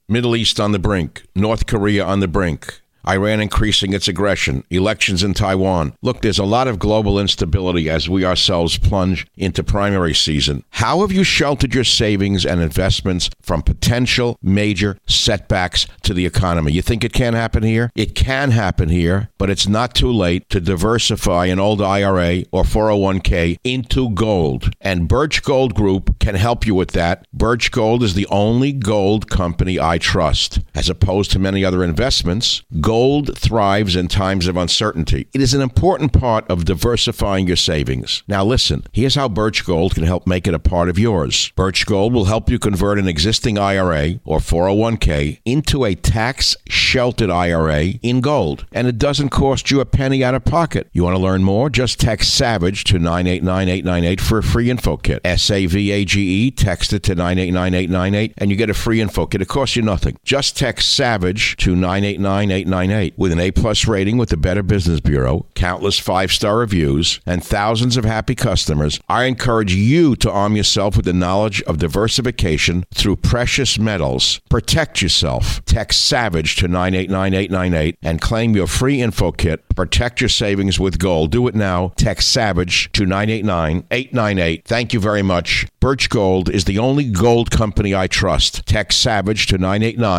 Middle East on the brink. North Korea on the brink. Iran increasing its aggression, elections in Taiwan. Look, there's a lot of global instability as we ourselves plunge into primary season. How have you sheltered your savings and investments from potential major setbacks to the economy? You think it can't happen here? It can happen here, but it's not too late to diversify an old IRA or 401k into gold. And Birch Gold Group can help you with that. Birch Gold is the only gold company I trust. As opposed to many other investments, gold thrives in times of uncertainty. It is an important part of diversifying your savings. Now listen, here's how Birch Gold can help make it a part of yours. Birch Gold will help you convert an existing IRA or 401k into a tax-sheltered IRA in gold. And it doesn't cost you a penny out of pocket. You want to learn more? Just text SAVAGE to 989-898 for a free info kit. SAVAGE, text it to 989-898 and you get a free info kit. It costs you nothing. Just text SAVAGE to 989-898. With an A-plus rating with the Better Business Bureau, countless 5-star reviews, and thousands of happy customers, I encourage you to arm yourself with the knowledge of diversification through precious metals. Protect yourself. Text SAVAGE to 989-898 and claim your free info kit. Protect your savings with gold. Do it now. Text SAVAGE to 989-898. Thank you very much. Birch Gold is the only gold company I trust. Text SAVAGE to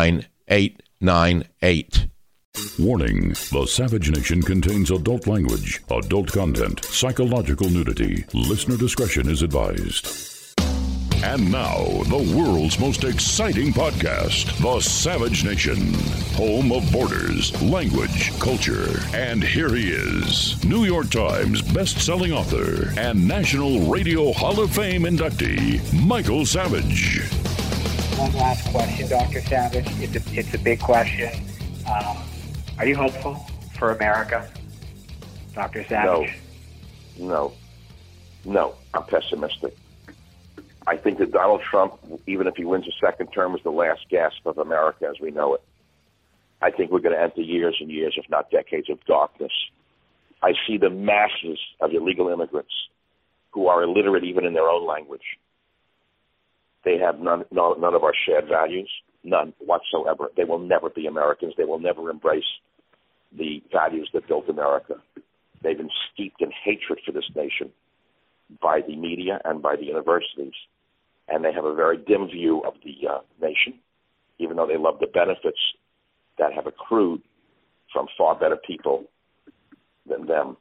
989-898. Warning, the Savage Nation contains adult language, adult content, psychological nudity. Listener discretion is advised. And now, the world's most exciting podcast, The Savage Nation, home of borders, language, culture. And here he is, New York Times best-selling author and National Radio Hall of Fame inductee, Michael Savage. One last question, Dr. Savage. It's a big question. Are you hopeful for America, Dr. Savage? No. I'm pessimistic. I think that Donald Trump, even if he wins a second term, is the last gasp of America as we know it. I think we're going to enter years and years, if not decades, of darkness. I see the masses of illegal immigrants who are illiterate even in their own language. They have none of our shared values, none whatsoever. They will never be Americans. They will never embrace the values that built America. They've been steeped in hatred for this nation by the media and by the universities, and they have a very dim view of the nation, even though they love the benefits that have accrued from far better people than them.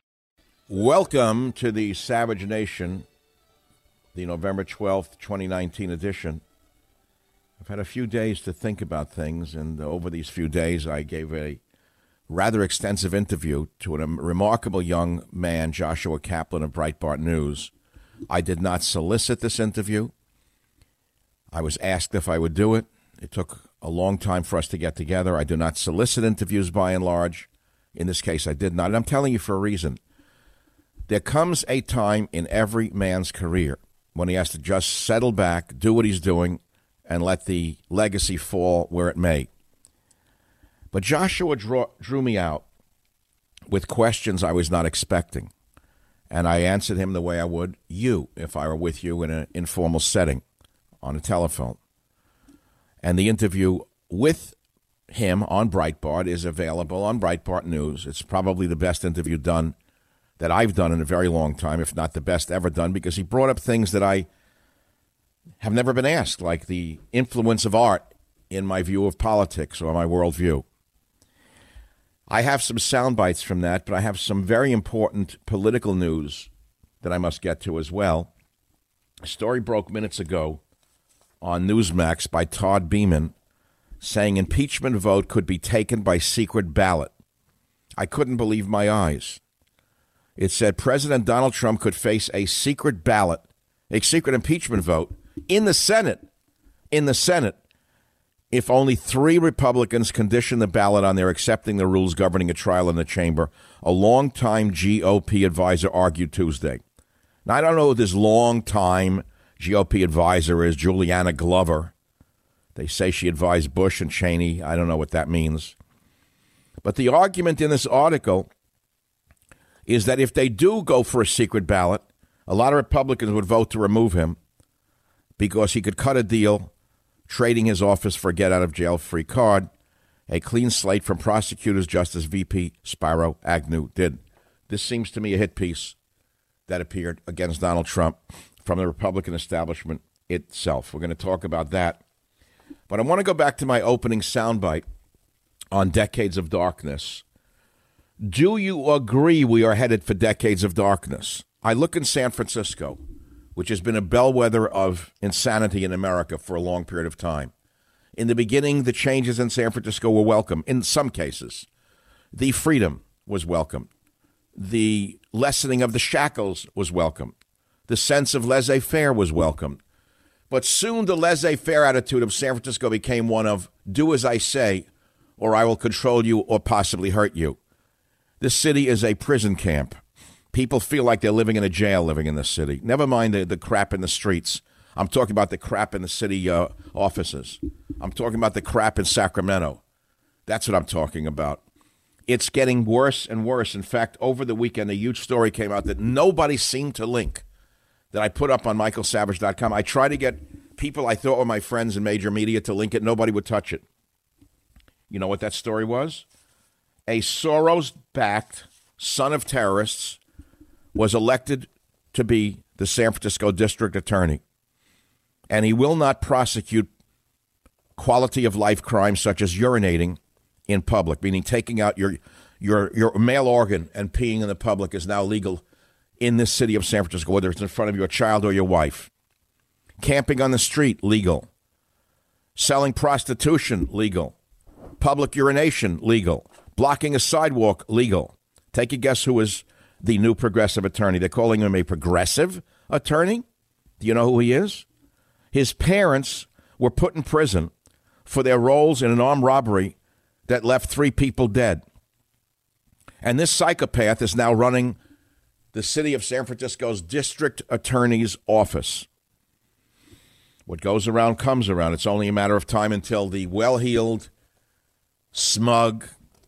Welcome to the Savage Nation, the November 12th, 2019 edition. I've had a few days to think about things, and over these few days I gave a rather extensive interview to a remarkable young man, Joshua Kaplan of Breitbart News. I did not solicit this interview. I was asked if I would do it. It took a long time for us to get together. I do not solicit interviews by and large. In this case, I did not. And I'm telling you for a reason. There comes a time in every man's career when he has to just settle back, do what he's doing, and let the legacy fall where it may. But Joshua drew me out with questions I was not expecting, and I answered him the way I would you if I were with you in an informal setting on a telephone. And the interview with him on Breitbart is available on Breitbart News. It's probably the best interview done that I've done in a very long time, if not the best ever done, because he brought up things that I have never been asked, like the influence of art in my view of politics or my worldview. I have some sound bites from that, but I have some very important political news that I must get to as well. A story broke minutes ago on Newsmax by Todd Beeman saying impeachment vote could be taken by secret ballot. I couldn't believe my eyes. It said President Donald Trump could face a secret ballot, a secret impeachment vote in the Senate, if only 3 Republicans condition the ballot on their accepting the rules governing a trial in the chamber, a longtime GOP advisor argued Tuesday. Now, I don't know who this longtime GOP advisor is, Juliana Glover. They say she advised Bush and Cheney. I don't know what that means. But the argument in this article is that if they do go for a secret ballot, a lot of Republicans would vote to remove him because he could cut a deal trading his office for a get-out-of-jail-free card, a clean slate from prosecutors just as VP Spiro Agnew did. This seems to me a hit piece that appeared against Donald Trump from the Republican establishment itself. We're going to talk about that. But I want to go back to my opening soundbite on decades of darkness. Do you agree we are headed for decades of darkness? I look in San Francisco, which has been a bellwether of insanity in America for a long period of time. In the beginning, the changes in San Francisco were welcome. In some cases, the freedom was welcome. The lessening of the shackles was welcome. The sense of laissez-faire was welcome. But soon the laissez-faire attitude of San Francisco became one of, do as I say, or I will control you or possibly hurt you. This city is a prison camp. People feel like they're living in a jail living in this city. Never mind the crap in the streets. I'm talking about the crap in the city offices. I'm talking about the crap in Sacramento. That's what I'm talking about. It's getting worse and worse. In fact, over the weekend, a huge story came out that nobody seemed to link, that I put up on michaelsavage.com. I tried to get people I thought were my friends in major media to link it. Nobody would touch it. You know what that story was? A Soros-backed son of terrorists was elected to be the San Francisco district attorney. And he will not prosecute quality of life crimes such as urinating in public, meaning taking out your male organ and peeing in the public is now legal in this city of San Francisco, whether it's in front of your child or your wife. Camping on the street, legal. Selling prostitution, legal. Public urination, legal. Blocking a sidewalk, legal. Take a guess who is the new progressive attorney. They're calling him a progressive attorney. Do you know who he is? His parents were put in prison for their roles in an armed robbery that left 3 people dead. And this psychopath is now running the city of San Francisco's district attorney's office. What goes around comes around. It's only a matter of time until the well-heeled, smug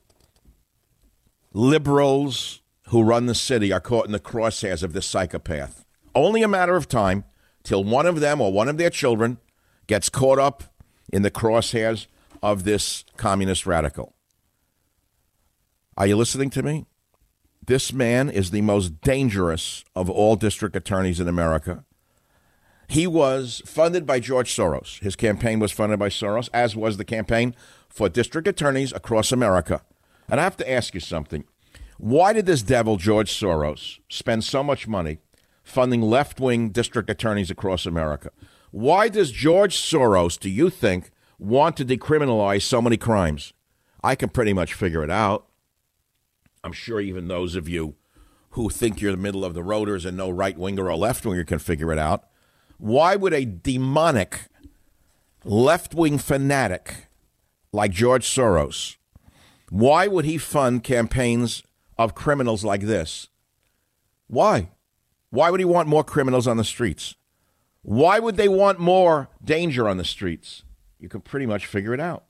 liberals who run the city are caught in the crosshairs of this psychopath. Only a matter of time till one of them or one of their children gets caught up in the crosshairs of this communist radical. Are you listening to me? This man is the most dangerous of all district attorneys in America. He was funded by George Soros. His campaign was funded by Soros, as was the campaign for district attorneys across America. And I have to ask you something. Why did this devil, George Soros, spend so much money funding left-wing district attorneys across America? Why does George Soros, do you think, want to decriminalize so many crimes? I can pretty much figure it out. I'm sure even those of you who think you're the middle of the roaders and no right-winger or left-winger can figure it out. Why would a demonic left-wing fanatic like George Soros, why would he fund campaigns of criminals like this? Why? Why would he want more criminals on the streets? Why would they want more danger on the streets? You can pretty much figure it out.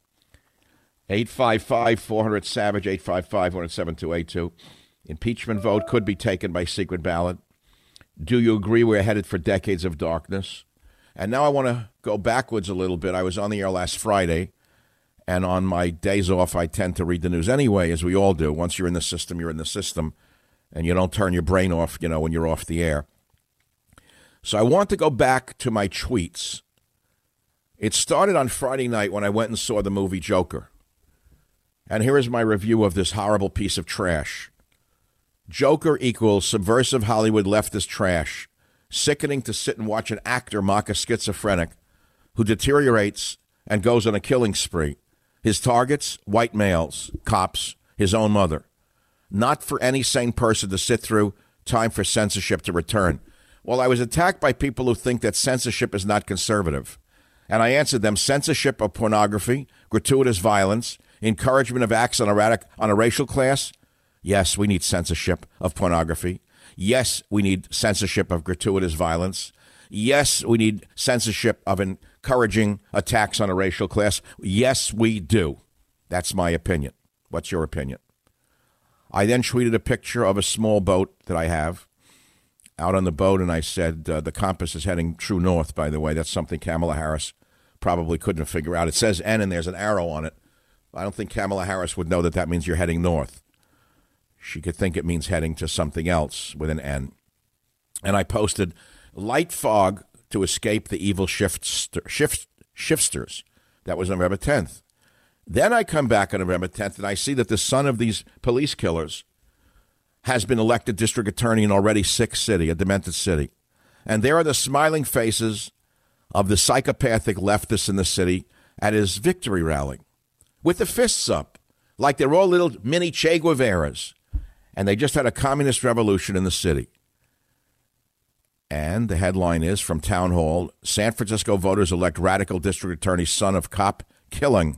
855-400-SAVAGE, 855-400-7282. Impeachment vote could be taken by secret ballot. Do you agree we're headed for decades of darkness? And now I want to go backwards a little bit. I was on the air last Friday, and on my days off, I tend to read the news anyway, as we all do. Once you're in the system, you're in the system, and you don't turn your brain off, when you're off the air. So I want to go back to my tweets. It started on Friday night when I went and saw the movie Joker. And here is my review of this horrible piece of trash. Joker equals subversive Hollywood leftist trash. Sickening to sit and watch an actor mock a schizophrenic who deteriorates and goes on a killing spree. His targets, white males, cops, his own mother. Not for any sane person to sit through. Time for censorship to return. Well, I was attacked by people who think that censorship is not conservative. And I answered them, censorship of pornography, gratuitous violence, encouragement of acts on a racial class. Yes, we need censorship of pornography. Yes, we need censorship of gratuitous violence. Yes, we need censorship of encouraging attacks on a racial class. Yes, we do. That's my opinion. What's your opinion? I then tweeted a picture of a small boat that I have out on the boat, and I said, the compass is heading true north, by the way. That's something Kamala Harris probably couldn't figure out. It says N and there's an arrow on it. I don't think Kamala Harris would know that that means you're heading north. She could think it means heading to something else with an N. And I posted light fog to escape the evil shiftsters. That was November 10th. Then I come back on November 10th, and I see that the son of these police killers has been elected district attorney in already sick city, a demented city. And there are the smiling faces of the psychopathic leftists in the city at his victory rally with the fists up, like they're all little mini Che Guevaras. And they just had a communist revolution in the city. And the headline is from Town Hall, San Francisco voters elect radical district attorney son of cop killing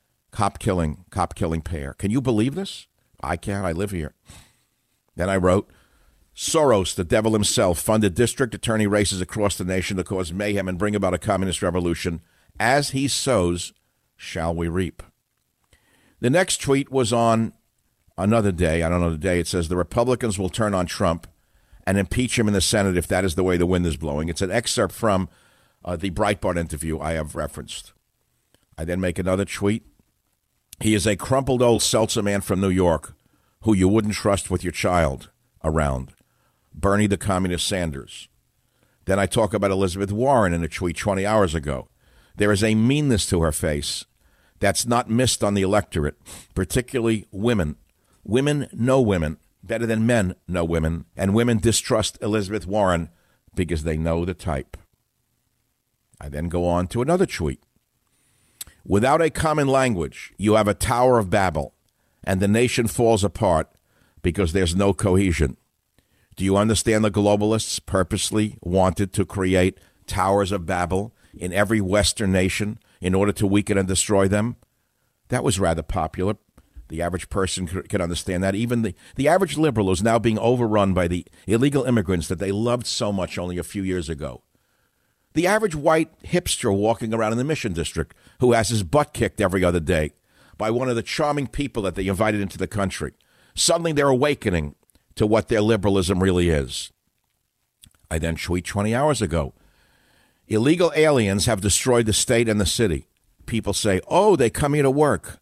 pair. Can you believe this? I can't. I live here. Then I wrote, Soros, the devil himself, funded district attorney races across the nation to cause mayhem and bring about a communist revolution. As he sows, shall we reap. The next tweet was on another day. I don't know the day. It says the Republicans will turn on Trump and impeach him in the Senate if that is the way the wind is blowing. It's an excerpt from the Breitbart interview I have referenced. I then make another tweet. He is a crumpled old seltzer man from New York who you wouldn't trust with your child around. Bernie the Communist Sanders. Then I talk about Elizabeth Warren in a tweet 20 hours ago. There is a meanness to her face that's not missed on the electorate, particularly women. Women know women better than men know women, and women distrust Elizabeth Warren because they know the type. I then go on to another tweet. Without a common language, you have a Tower of Babel, and the nation falls apart because there's no cohesion. Do you understand the globalists purposely wanted to create towers of Babel in every Western nation in order to weaken and destroy them? That was rather popular. The average person can understand that. Even the average liberal is now being overrun by the illegal immigrants that they loved so much only a few years ago. The average white hipster walking around in the Mission District who has his butt kicked every other day by one of the charming people that they invited into the country. Suddenly they're awakening to what their liberalism really is. I then tweet 20 hours ago. Illegal aliens have destroyed the state and the city. People say, oh, they come here to work.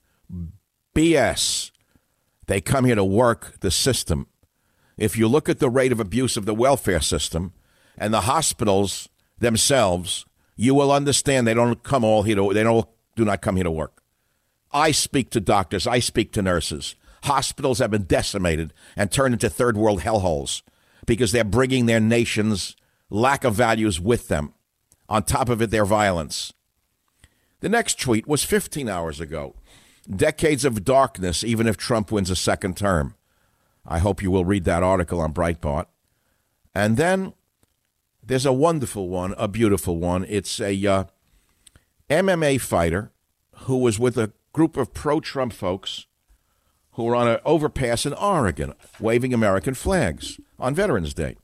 BS. They come here to work the system. If you look at the rate of abuse of the welfare system and the hospitals themselves, you will understand they don't come all here to, do not come here to work. I speak to doctors. I speak to nurses. Hospitals have been decimated and turned into third world hellholes because they're bringing their nation's lack of values with them. On top of it, their violence. The next tweet was 15 hours ago. Decades of darkness, even if Trump wins a second term. I hope you will read that article on Breitbart. And then there's a wonderful one, a beautiful one. It's a MMA fighter who was with a group of pro-Trump folks who were on an overpass in Oregon waving American flags on Veterans Day.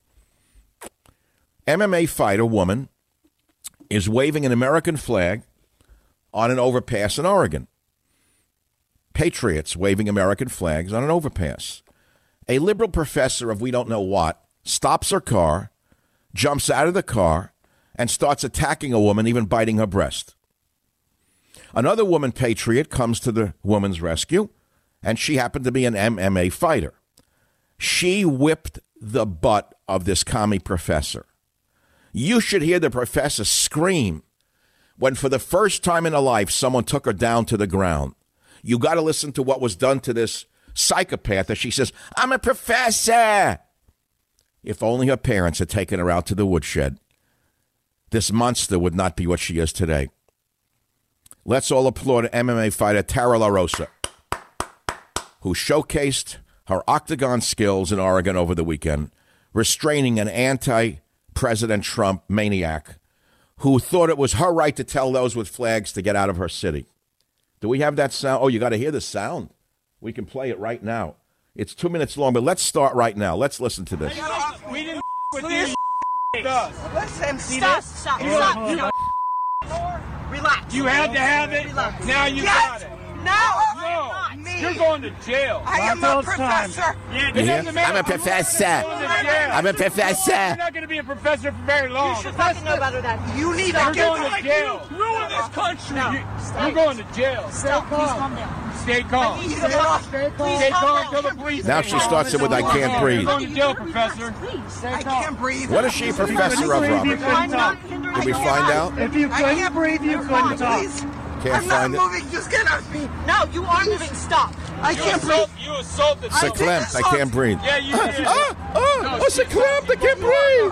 MMA fighter woman is waving an American flag on an overpass in Oregon. Patriots waving American flags on an overpass. A liberal professor of we don't know what stops her car, jumps out of the car, and starts attacking a woman, even biting her breast. Another woman patriot comes to the woman's rescue, and she happened to be an MMA fighter. She whipped the butt of this commie professor. You should hear the professor scream when for the first time in her life someone took her down to the ground. You got to listen to what was done to this psychopath as she says, I'm a professor. If only her parents had taken her out to the woodshed, this monster would not be what she is today. Let's all applaud MMA fighter Tara LaRosa, who showcased her octagon skills in Oregon over the weekend, restraining an anti-President Trump maniac who thought it was her right to tell those with flags to get out of her city. Do we have that sound? Oh, you got to hear the sound. We can play it right now. It's 2 minutes long, but let's start right now. Let's listen to this. We didn't with this. Listen, stop. Relax. You had to have it. Relax. Now you got it. No. Me. You're going to jail. I am a professor. Yeah, I'm a professor. I'm a professor. You're not going to be a professor for very long. You should fucking know better than You need to You're get going to jail. Ruin this country. You're going to jail. Stay calm down. Stay calm. Stay calm. Stay calm till the police. Now she starts it with I can't breathe. You're going to jail, professor. I can't breathe. What is she a professor of, Robert? I'm not hindering Did we you. find out? If you couldn't breathe, you couldn't talk. Can't I'm find not it. moving. Just get off me. No, you are moving. Stop. I can't breathe. You assaulted C'est someone. clamped. I can't breathe. Yeah, you did. C'est clamped. I can't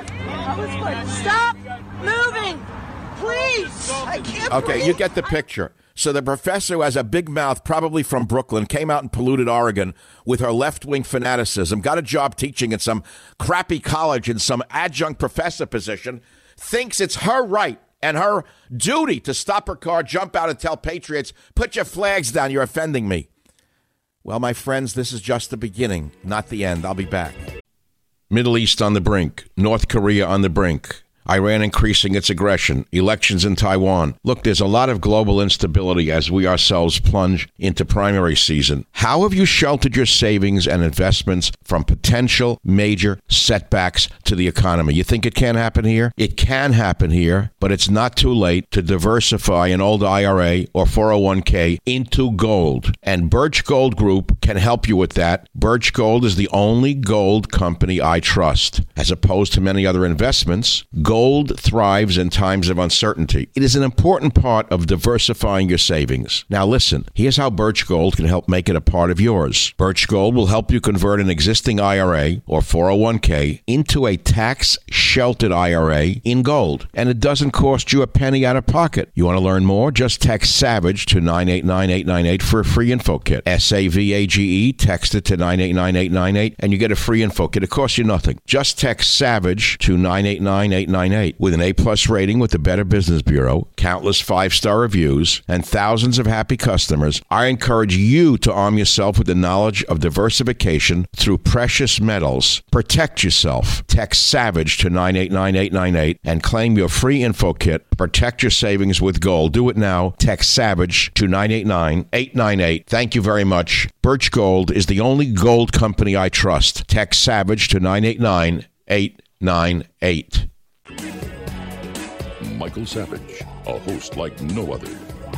breathe. Stop moving. Please. I can't breathe. Okay, you get the picture. So the professor who has a big mouth, probably from Brooklyn, came out in polluted Oregon with her left-wing fanaticism, got a job teaching at some crappy college in some adjunct professor position, thinks it's her right and her duty to stop her car, jump out and tell patriots, put your flags down, you're offending me. Well, my friends, this is just the beginning, not the end. I'll be back. Middle East on the brink. North Korea on the brink. Iran increasing its aggression, elections in Taiwan. Look, there's a lot of global instability as we ourselves plunge into primary season. How have you sheltered your savings and investments from potential major setbacks to the economy? You think it can happen here? It can happen here, but it's not too late to diversify an old IRA or 401k into gold. And Birch Gold Group can help you with that. Birch Gold is the only gold company I trust. As opposed to many other investments, gold thrives in times of uncertainty. It is an important part of diversifying your savings. Now listen, here's how Birch Gold can help make it a part of yours. Birch Gold will help you convert an existing IRA or 401k into a tax-sheltered IRA in gold. And it doesn't cost you a penny out of pocket. You want to learn more? Just text SAVAGE to 989-898 for a free info kit. SAVAGE, text it to 989-898 and you get a free info kit. It costs you nothing. Just text SAVAGE to 989-898 with an A+ rating with the Better Business Bureau, countless 5-star reviews, and thousands of happy customers. I encourage you to arm yourself with the knowledge of diversification through precious metals. Protect yourself. Text SAVAGE to 989-898 and claim your free info kit. Protect your savings with gold. Do it now. Text SAVAGE to 989-898. Thank you very much. Birch Gold is the only gold company I trust. Text SAVAGE to 989-898. Michael Savage, a host like no other.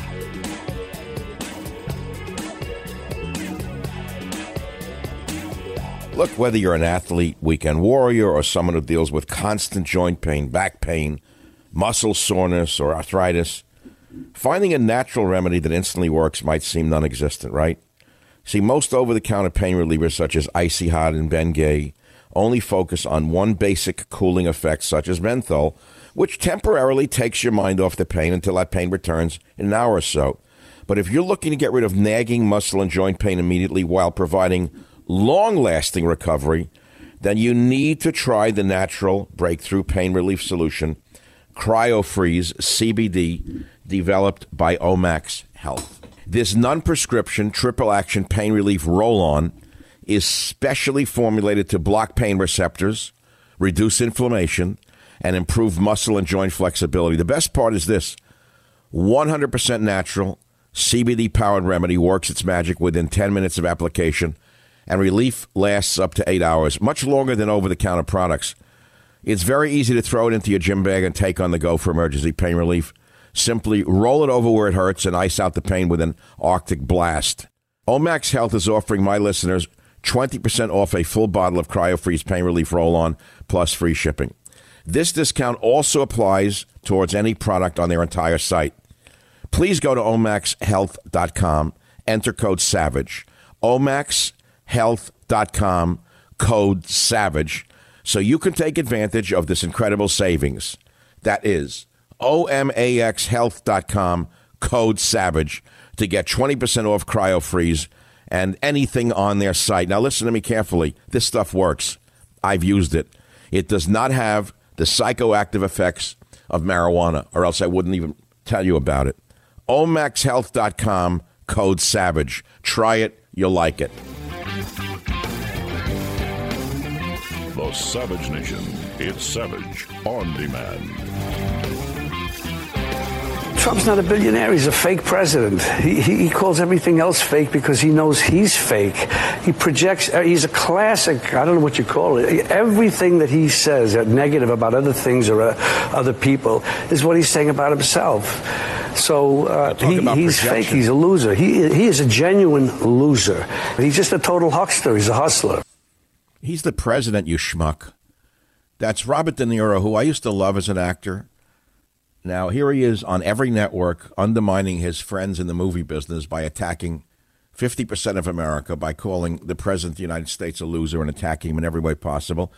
Look, whether you're an athlete, weekend warrior, or someone who deals with constant joint pain, back pain, muscle soreness, or arthritis, finding a natural remedy that instantly works might seem non-existent, right? See, most over-the-counter pain relievers such as Icy Hot and Bengay only focus on one basic cooling effect such as menthol, which temporarily takes your mind off the pain until that pain returns in an hour or so. But if you're looking to get rid of nagging muscle and joint pain immediately while providing long-lasting recovery, then you need to try the natural breakthrough pain relief solution, CryoFreeze CBD, developed by Omax Health. This non-prescription triple-action pain relief roll-on is specially formulated to block pain receptors, reduce inflammation, and improve muscle and joint flexibility. The best part is this: 100% natural, CBD-powered remedy works its magic within 10 minutes of application, and relief lasts up to 8 hours, much longer than over-the-counter products. It's very easy to throw it into your gym bag and take on the go for emergency pain relief. Simply roll it over where it hurts and ice out the pain with an Arctic blast. Omax Health is offering my listeners 20% off a full bottle of CryoFreeze Pain Relief Roll-On plus free shipping. This discount also applies towards any product on their entire site. Please go to omaxhealth.com, enter code SAVAGE. omaxhealth.com, code SAVAGE, so you can take advantage of this incredible savings. That is omaxhealth.com, code SAVAGE, to get 20% off CryoFreeze and anything on their site. Now, listen to me carefully. This stuff works. I've used it. It does not have the psychoactive effects of marijuana, or else I wouldn't even tell you about it. omaxhealth.com, code SAVAGE. Try it. You'll like it. The Savage Nation. It's Savage on Demand. Trump's not a billionaire. He's a fake president. He calls everything else fake because he knows he's fake. He projects. He's a classic. I don't know what you call it. Everything that he says negative about other things or other people is what he's saying about himself. So he's fake. He's a loser. He is a genuine loser. He's just a total huckster. He's a hustler. He's the president, you schmuck. That's Robert De Niro, who I used to love as an actor. Now, here he is on every network undermining his friends in the movie business by attacking 50% of America, by calling the president of the United States a loser and attacking him in every way possible.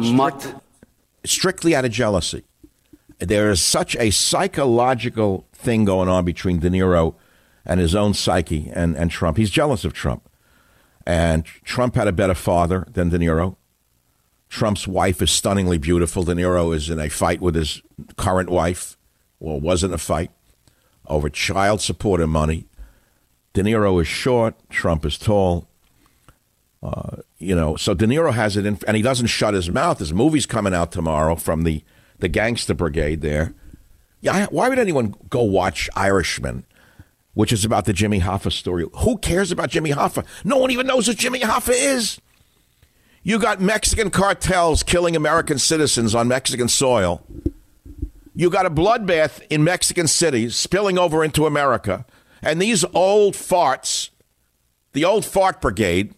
Strictly out of jealousy. There is such a psychological thing going on between De Niro and his own psyche and Trump. He's jealous of Trump. And Trump had a better father than De Niro. Trump's wife is stunningly beautiful. De Niro is in a fight with his current wife. Well, it wasn't a fight over child support and money. De Niro is short. Trump is tall. So De Niro has it in, and he doesn't shut his mouth. His movie's coming out tomorrow from the gangster brigade there. Yeah, why would anyone go watch Irishman, which is about the Jimmy Hoffa story? Who cares about Jimmy Hoffa? No one even knows who Jimmy Hoffa is. You got Mexican cartels killing American citizens on Mexican soil. You got a bloodbath in Mexican cities spilling over into America. And these old farts, the old fart brigade,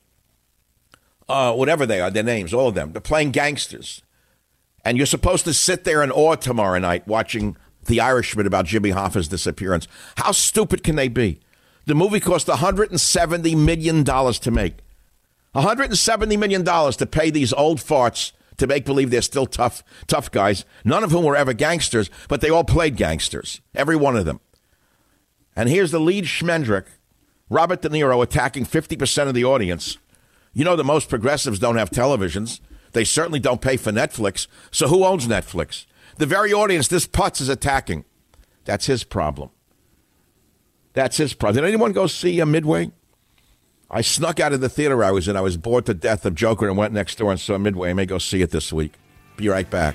whatever they are, their names, all of them, they're playing gangsters. And you're supposed to sit there in awe tomorrow night watching The Irishman about Jimmy Hoffa's disappearance. How stupid can they be? The movie cost $170 million to make. $170 million to pay these old farts to make believe they're still tough guys, none of whom were ever gangsters, but they all played gangsters, every one of them. And here's the lead schmendrick, Robert De Niro, attacking 50% of the audience. You know that most progressives don't have televisions. They certainly don't pay for Netflix. So who owns Netflix? The very audience this putz is attacking. That's his problem. That's his problem. Did anyone go see Midway? I snuck out of the theater I was in. I was bored to death of Joker and went next door and saw Midway. I may go see it this week. Be right back.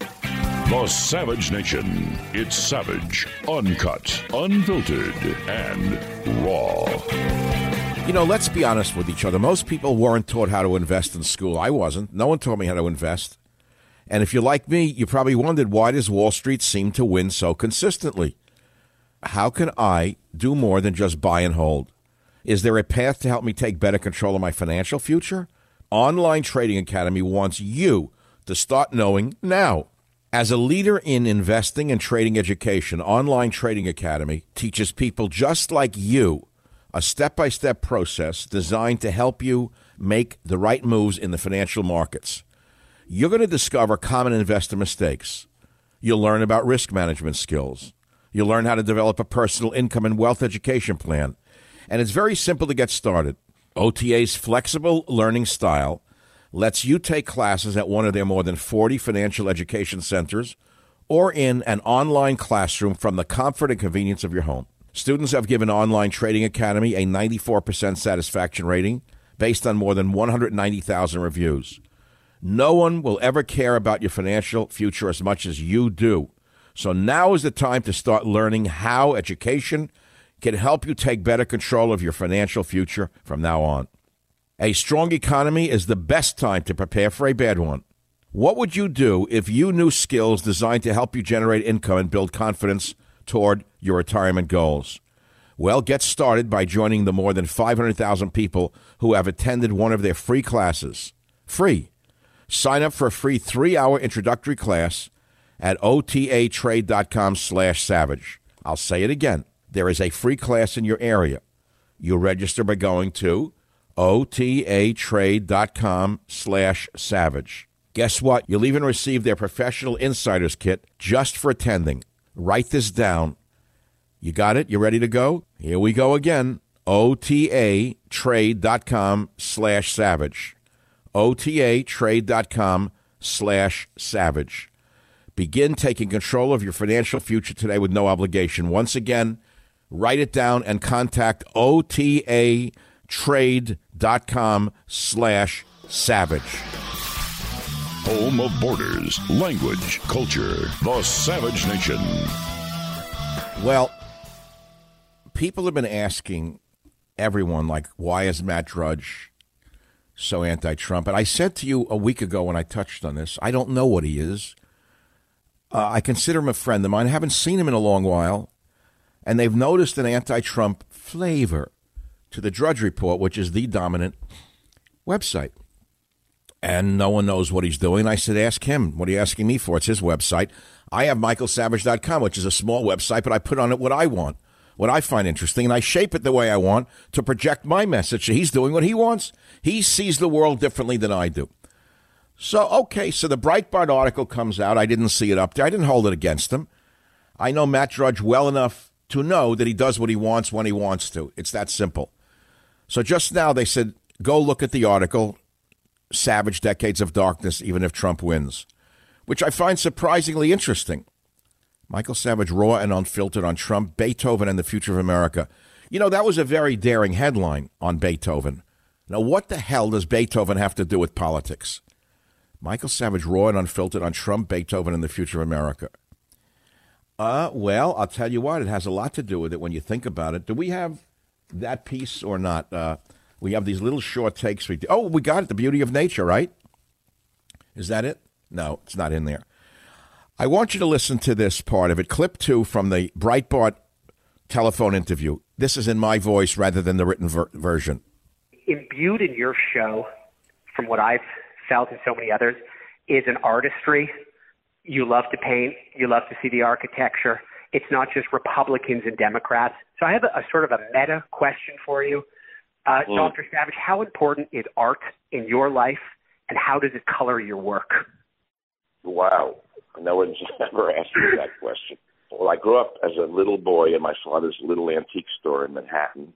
The Savage Nation. It's savage, uncut, unfiltered, and raw. You know, let's be honest with each other. Most people weren't taught how to invest in school. I wasn't. No one taught me how to invest. And if you're like me, you probably wondered, why does Wall Street seem to win so consistently? How can I do more than just buy and hold? Is there a path to help me take better control of my financial future? Online Trading Academy wants you to start knowing now. As a leader in investing and trading education, Online Trading Academy teaches people just like you a step-by-step process designed to help you make the right moves in the financial markets. You're going to discover common investor mistakes. You'll learn about risk management skills. You'll learn how to develop a personal income and wealth education plan. And it's very simple to get started. OTA's flexible learning style lets you take classes at one of their more than 40 financial education centers or in an online classroom from the comfort and convenience of your home. Students have given Online Trading Academy a 94% satisfaction rating based on more than 190,000 reviews. No one will ever care about your financial future as much as you do. So now is the time to start learning how education can help you take better control of your financial future from now on. A strong economy is the best time to prepare for a bad one. What would you do if you knew skills designed to help you generate income and build confidence toward your retirement goals? Well, get started by joining the more than 500,000 people who have attended one of their free classes. Free. Sign up for a free 3-hour introductory class at otatrade.com/savage. I'll say it again. There is a free class in your area. You register by going to otatrade.com/savage. Guess what? You'll even receive their professional insiders kit just for attending. Write this down. You got it? You ready to go? Here we go again. otatrade.com/savage. otatrade.com/savage. Begin taking control of your financial future today with no obligation. Once again, write it down and contact otatrade.com/savage. Home of borders, language, culture, the Savage Nation. Well, people have been asking everyone, like, why is Matt Drudge so anti-Trump? And I said to you a week ago when I touched on this, I don't know what he is. I consider him a friend of mine. I haven't seen him in a long while. And they've noticed an anti-Trump flavor to the Drudge Report, which is the dominant website. And no one knows what he's doing. I said, ask him. What are you asking me for? It's his website. I have michaelsavage.com, which is a small website, but I put on it what I want, what I find interesting, and I shape it the way I want to project my message. So he's doing what he wants. He sees the world differently than I do. So, okay, so the Breitbart article comes out. I didn't see it up there. I didn't hold it against him. I know Matt Drudge well enough to know that he does what he wants when he wants to. It's that simple. So just now they said, go look at the article, Savage Decades of Darkness, even if Trump wins, which I find surprisingly interesting. Michael Savage, raw and unfiltered on Trump, Beethoven, and the future of America. You know, that was a very daring headline on Beethoven. Now, what the hell does Beethoven have to do with politics? Michael Savage, raw and unfiltered on Trump, Beethoven, and the future of America. Well, I'll tell you what, it has a lot to do with it when you think about it. Do we have that piece or not? We have these little short takes. We got it, The Beauty of Nature, right? Is that it? No, it's not in there. I want you to listen to this part of it. Clip 2 from the Breitbart telephone interview. This is in my voice rather than the written version. Imbued in your show, from what I've felt and so many others, is an artistry. You love to paint. You love to see the architecture. It's not just Republicans and Democrats. So I have a sort of a meta question for you. Dr. Savage, how important is art in your life, and how does it color your work? Wow. No one's ever asked me that question. Well, I grew up as a little boy in my father's little antique store in Manhattan,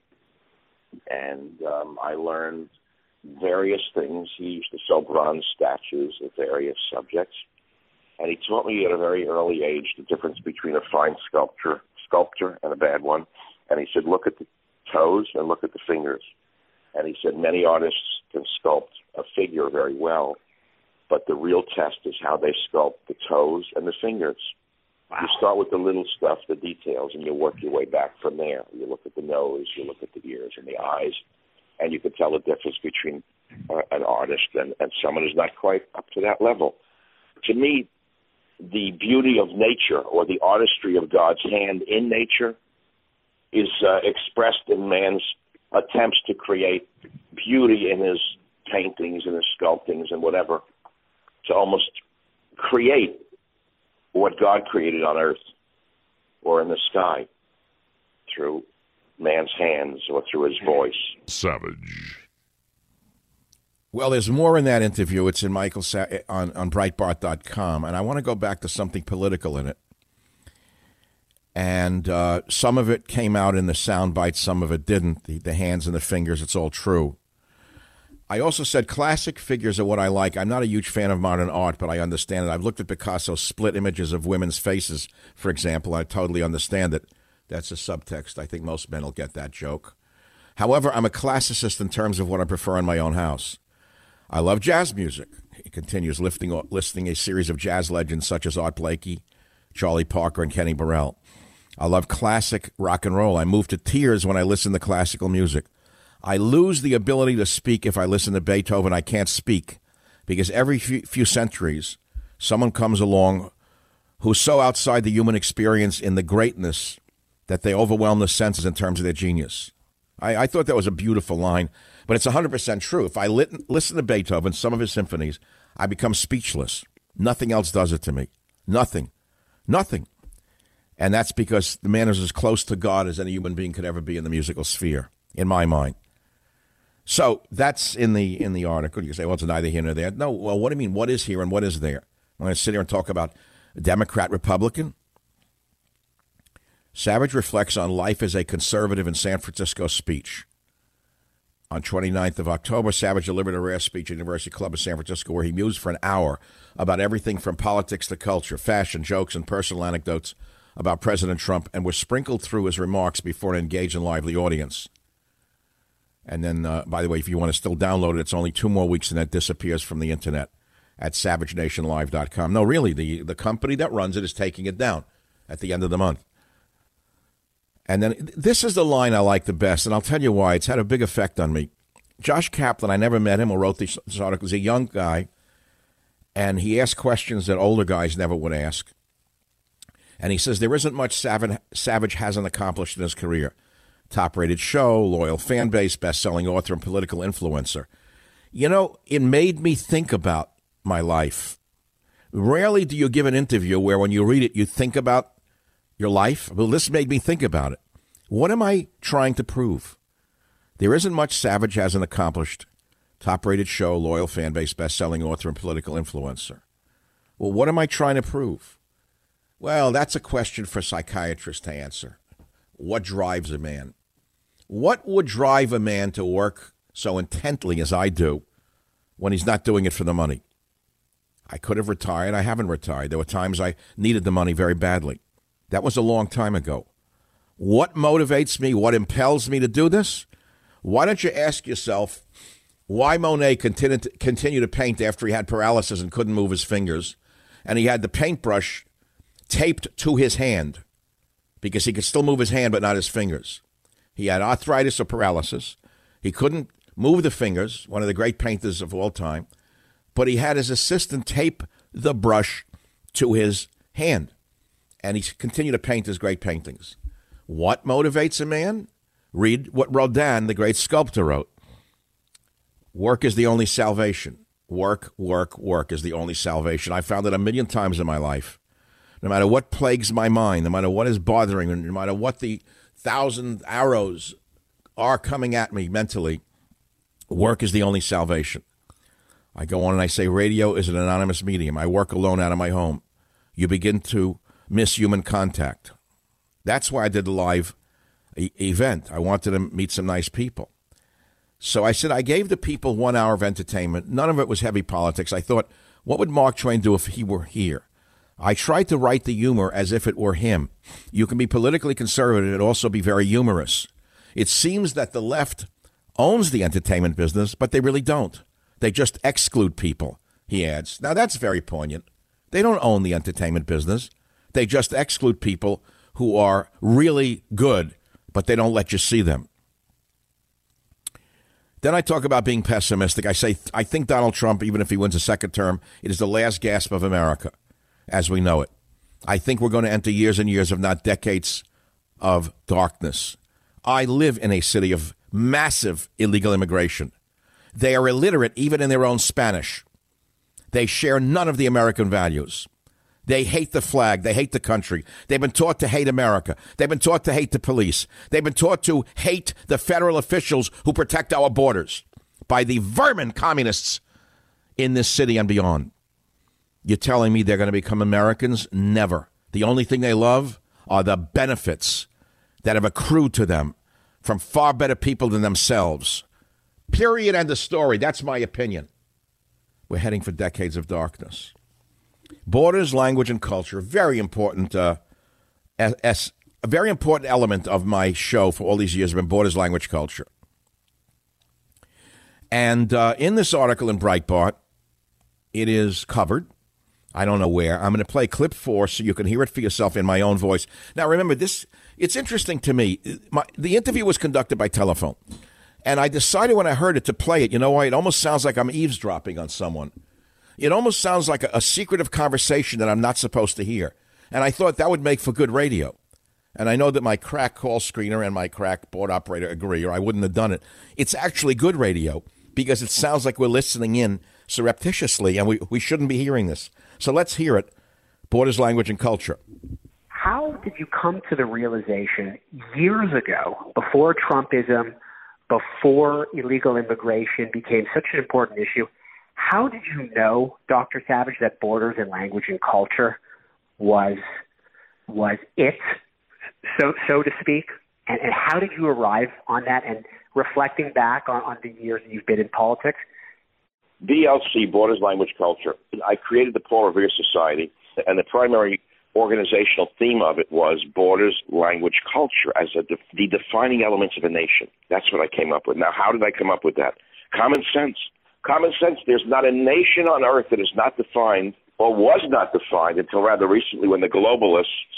and I learned various things. He used to sell bronze statues of various subjects, and he taught me at a very early age the difference between a fine sculpture and a bad one. And he said, look at the toes and look at the fingers. And he said many artists can sculpt a figure very well, but the real test is how they sculpt the toes and the fingers. Wow. You start with the little stuff, the details, and you work your way back from there. You look at the nose, you look at the ears and the eyes, and you can tell the difference between an artist and someone who's not quite up to that level. To me, the beauty of nature, or the artistry of God's hand in nature, is expressed in man's attempts to create beauty in his paintings and his sculptings and whatever, to almost create what God created on earth or in the sky through man's hands or through his voice. Savage. Well, there's more in that interview. It's in on Breitbart.com, and I want to go back to something political in it. And some of it came out in the sound bites, some of it didn't. The hands and the fingers, it's all true. I also said classic figures are what I like. I'm not a huge fan of modern art, but I understand it. I've looked at Picasso's split images of women's faces, for example. I totally understand it. That's a subtext. I think most men will get that joke. However, I'm a classicist in terms of what I prefer in my own house. I love jazz music. He continues, listing a series of jazz legends such as Art Blakey, Charlie Parker, and Kenny Burrell. I love classic rock and roll. I move to tears when I listen to classical music. I lose the ability to speak if I listen to Beethoven. I can't speak because every few centuries, someone comes along who's so outside the human experience in the greatness that they overwhelm the senses in terms of their genius. I thought that was a beautiful line, but it's 100% true. If I listen to Beethoven, some of his symphonies, I become speechless. Nothing else does it to me. Nothing. And that's because the man is as close to God as any human being could ever be in the musical sphere, in my mind. So that's in the article. You can say, well, it's neither here nor there. No, well, what do you mean? What is here and what is there? I'm going to sit here and talk about Democrat, Republican. Savage reflects on life as a conservative in San Francisco speech. On 29th of October, Savage delivered a rare speech at University Club of San Francisco where he mused for an hour about everything from politics to culture, fashion, jokes, and personal anecdotes about President Trump, and was sprinkled through his remarks before an engaged and lively audience. And then, by the way, if you want to still download it, it's only 2 more weeks and it disappears from the internet at SavageNationLive.com. No, really, the company that runs it is taking it down at the end of the month. And then this is the line I like the best, and I'll tell you why. It's had a big effect on me. Josh Kaplan, I never met him or wrote this article, was a young guy, and he asked questions that older guys never would ask. And he says, there isn't much Savage hasn't accomplished in his career. Top-rated show, loyal fan base, best-selling author, and political influencer. You know, it made me think about my life. Rarely do you give an interview where when you read it, you think about your life. Well, this made me think about it. What am I trying to prove? There isn't much Savage hasn't accomplished. Top-rated show, loyal fan base, best-selling author, and political influencer. Well, what am I trying to prove? Well, that's a question for psychiatrists to answer. What drives a man? What would drive a man to work so intently as I do when he's not doing it for the money? I could have retired. I haven't retired. There were times I needed the money very badly. That was a long time ago. What motivates me? What impels me to do this? Why don't you ask yourself why Monet continued to paint after he had paralysis and couldn't move his fingers, and he had the paintbrush taped to his hand because he could still move his hand but not his fingers. He had arthritis or paralysis. He couldn't move the fingers, one of the great painters of all time, but he had his assistant tape the brush to his hand, and he continued to paint his great paintings. What motivates a man? Read what Rodin, the great sculptor, wrote. Work is the only salvation. Work, work, work is the only salvation. I found it 1,000,000 times in my life. No matter what plagues my mind, no matter what is bothering me, no matter what the 1,000 arrows are coming at me mentally, work is the only salvation. I go on and I say radio is an anonymous medium. I work alone out of my home. You begin to miss human contact. That's why I did the live event. I wanted to meet some nice people. So I said I gave the people 1 hour of entertainment. None of it was heavy politics. I thought, what would Mark Twain do if he were here? I tried to write the humor as if it were him. You can be politically conservative and also be very humorous. It seems that the left owns the entertainment business, but they really don't. They just exclude people, he adds. Now, that's very poignant. They don't own the entertainment business. They just exclude people who are really good, but they don't let you see them. Then I talk about being pessimistic. I say, I think Donald Trump, even if he wins a second term, it is the last gasp of America as we know it. I think we're going to enter years and years, if not decades, of darkness. I live in a city of massive illegal immigration. They are illiterate even in their own Spanish. They share none of the American values. They hate the flag. They hate the country. They've been taught to hate America. They've been taught to hate the police. They've been taught to hate the federal officials who protect our borders by the vermin communists in this city and beyond. You're telling me they're going to become Americans? Never. The only thing they love are the benefits that have accrued to them from far better people than themselves. Period. End of story. That's my opinion. We're heading for decades of darkness. Borders, language, and culture, very important. A very important element of my show for all these years have been borders, language, culture. And in this article in Breitbart, it is covered. I don't know where. I'm going to play clip 4 so you can hear it for yourself in my own voice. Now, remember, it's interesting to me. The interview was conducted by telephone. And I decided when I heard it to play it, you know why? It almost sounds like I'm eavesdropping on someone. It almost sounds like a secretive conversation that I'm not supposed to hear. And I thought that would make for good radio. And I know that my crack call screener and my crack board operator agree, or I wouldn't have done it. It's actually good radio because it sounds like we're listening in surreptitiously, and we shouldn't be hearing this. So let's hear it. Borders, language, and culture. How did you come to the realization years ago, before Trumpism, before illegal immigration became such an important issue, how did you know, Dr. Savage, that borders and language and culture was it, so to speak? And how did you arrive on that? And reflecting back on the years that you've been in politics? BLC, Borders, Language, Culture. I created the Paul Revere Society, and the primary organizational theme of it was borders, language, culture as the defining elements of a nation. That's what I came up with. Now, how did I come up with that? Common sense. Common sense. There's not a nation on earth that is not defined or was not defined until rather recently when the globalists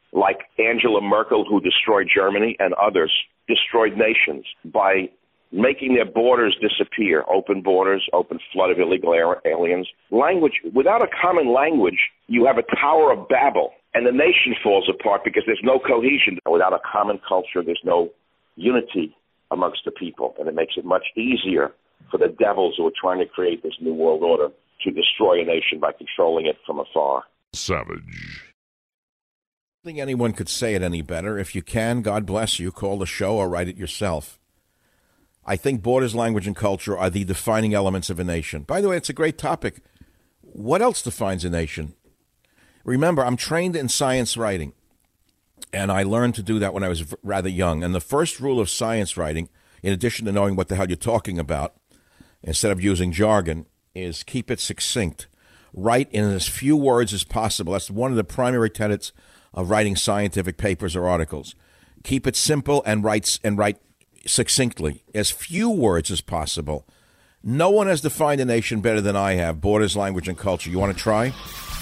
like Angela Merkel, who destroyed Germany, and others, destroyed nations by making their borders disappear, open borders, open flood of illegal aliens. Language, without a common language, you have a Tower of Babel, and the nation falls apart because there's no cohesion. Without a common culture, there's no unity amongst the people, and it makes it much easier for the devils who are trying to create this new world order to destroy a nation by controlling it from afar. Savage. I don't think anyone could say it any better. If you can, God bless you, call the show or write it yourself. I think borders, language, and culture are the defining elements of a nation. By the way, it's a great topic. What else defines a nation? Remember, I'm trained in science writing, and I learned to do that when I was rather young. And the first rule of science writing, in addition to knowing what the hell you're talking about, instead of using jargon, is keep it succinct. Write in as few words as possible. That's one of the primary tenets of writing scientific papers or articles. Keep it simple and write succinctly, as few words as possible. No one has defined a nation better than I have. Borders, language, and culture. You want to try?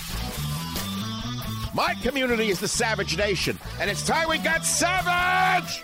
My community is the Savage Nation, and it's time we got savage!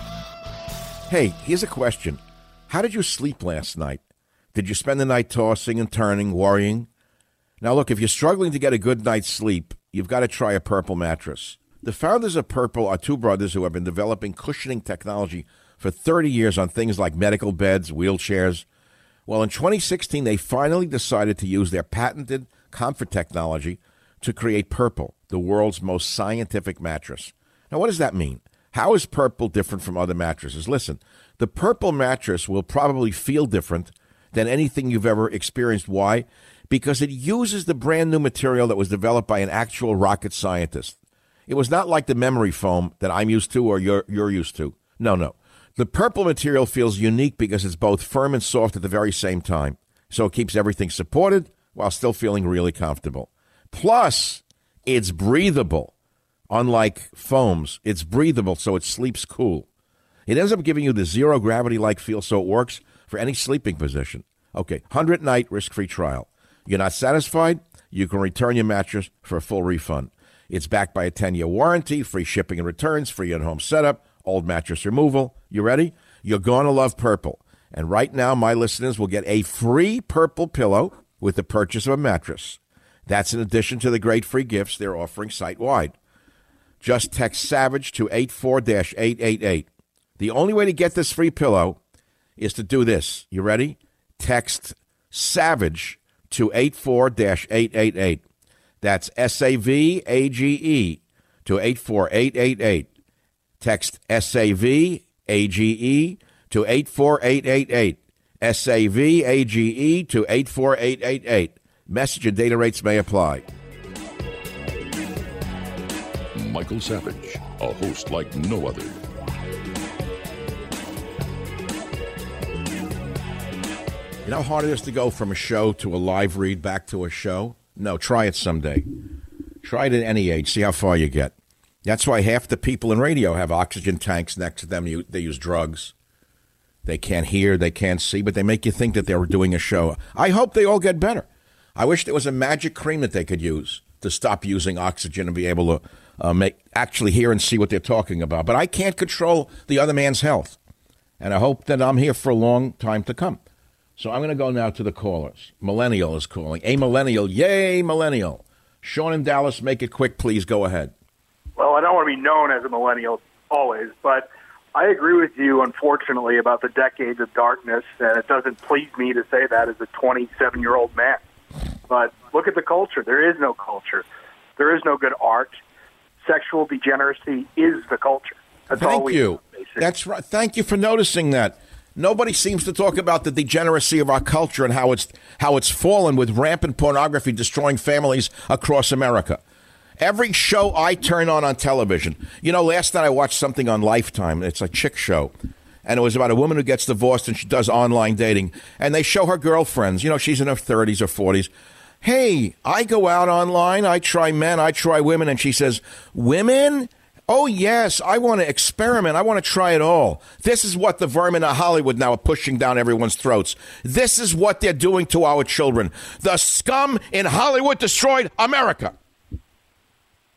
Hey, here's a question. How did you sleep last night? Did you spend the night tossing and turning, worrying? Now, look, if you're struggling to get a good night's sleep, you've got to try a Purple mattress. The founders of Purple are two brothers who have been developing cushioning technology for 30 years on things like medical beds, wheelchairs. Well, in 2016, they finally decided to use their patented comfort technology to create Purple, the world's most scientific mattress. Now, what does that mean? How is Purple different from other mattresses? Listen, the Purple mattress will probably feel different than anything you've ever experienced. Why? Because it uses the brand new material that was developed by an actual rocket scientist. It was not like the memory foam that I'm used to or you're used to. No. The Purple material feels unique because it's both firm and soft at the very same time. So it keeps everything supported while still feeling really comfortable. Plus, it's breathable. Unlike foams, it's breathable, so it sleeps cool. It ends up giving you the zero gravity-like feel, so it works for any sleeping position. Okay, 100-night risk-free trial. You're not satisfied? You can return your mattress for a full refund. It's backed by a 10-year warranty, free shipping and returns, free in-home setup, old mattress removal. You ready? You're going to love Purple. And right now, my listeners will get a free Purple pillow with the purchase of a mattress. That's in addition to the great free gifts they're offering site-wide. Just text SAVAGE to 84-888. The only way to get this free pillow is to do this. You ready? Text SAVAGE to 84-888. That's SAVAGE to 84888. Text SAVAGE to 84888. SAVAGE to 84888. Message and data rates may apply. Michael Savage, a host like no other. You know how hard it is to go from a show to a live read back to a show? No, try it someday. Try it at any age. See how far you get. That's why half the people in radio have oxygen tanks next to them. They use drugs. They can't hear, they can't see, but they make you think that they're doing a show. I hope they all get better. I wish there was a magic cream that they could use to stop using oxygen and be able to actually hear and see what they're talking about. But I can't control the other man's health. And I hope that I'm here for a long time to come. So I'm going to go now to the callers. Millennial is calling. A millennial. Yay, millennial. Sean in Dallas, make it quick, please. Go ahead. Well, I don't want to be known as a millennial always, but I agree with you, unfortunately, about the decades of darkness, and it doesn't please me to say that as a 27-year-old man. But look at the culture. There is no culture. There is no good art. Sexual degeneracy is the culture. That's all we Thank you. That's right. Thank you for noticing that. Nobody seems to talk about the degeneracy of our culture and how it's fallen with rampant pornography destroying families across America. Every show I turn on television. You know, last night I watched something on Lifetime. It's a chick show. And it was about a woman who gets divorced and she does online dating. And they show her girlfriends. You know, she's in her 30s or 40s. Hey, I go out online. I try men. I try women. And she says, women? Oh, yes, I want to experiment. I want to try it all. This is what the vermin of Hollywood now are pushing down everyone's throats. This is what they're doing to our children. The scum in Hollywood destroyed America.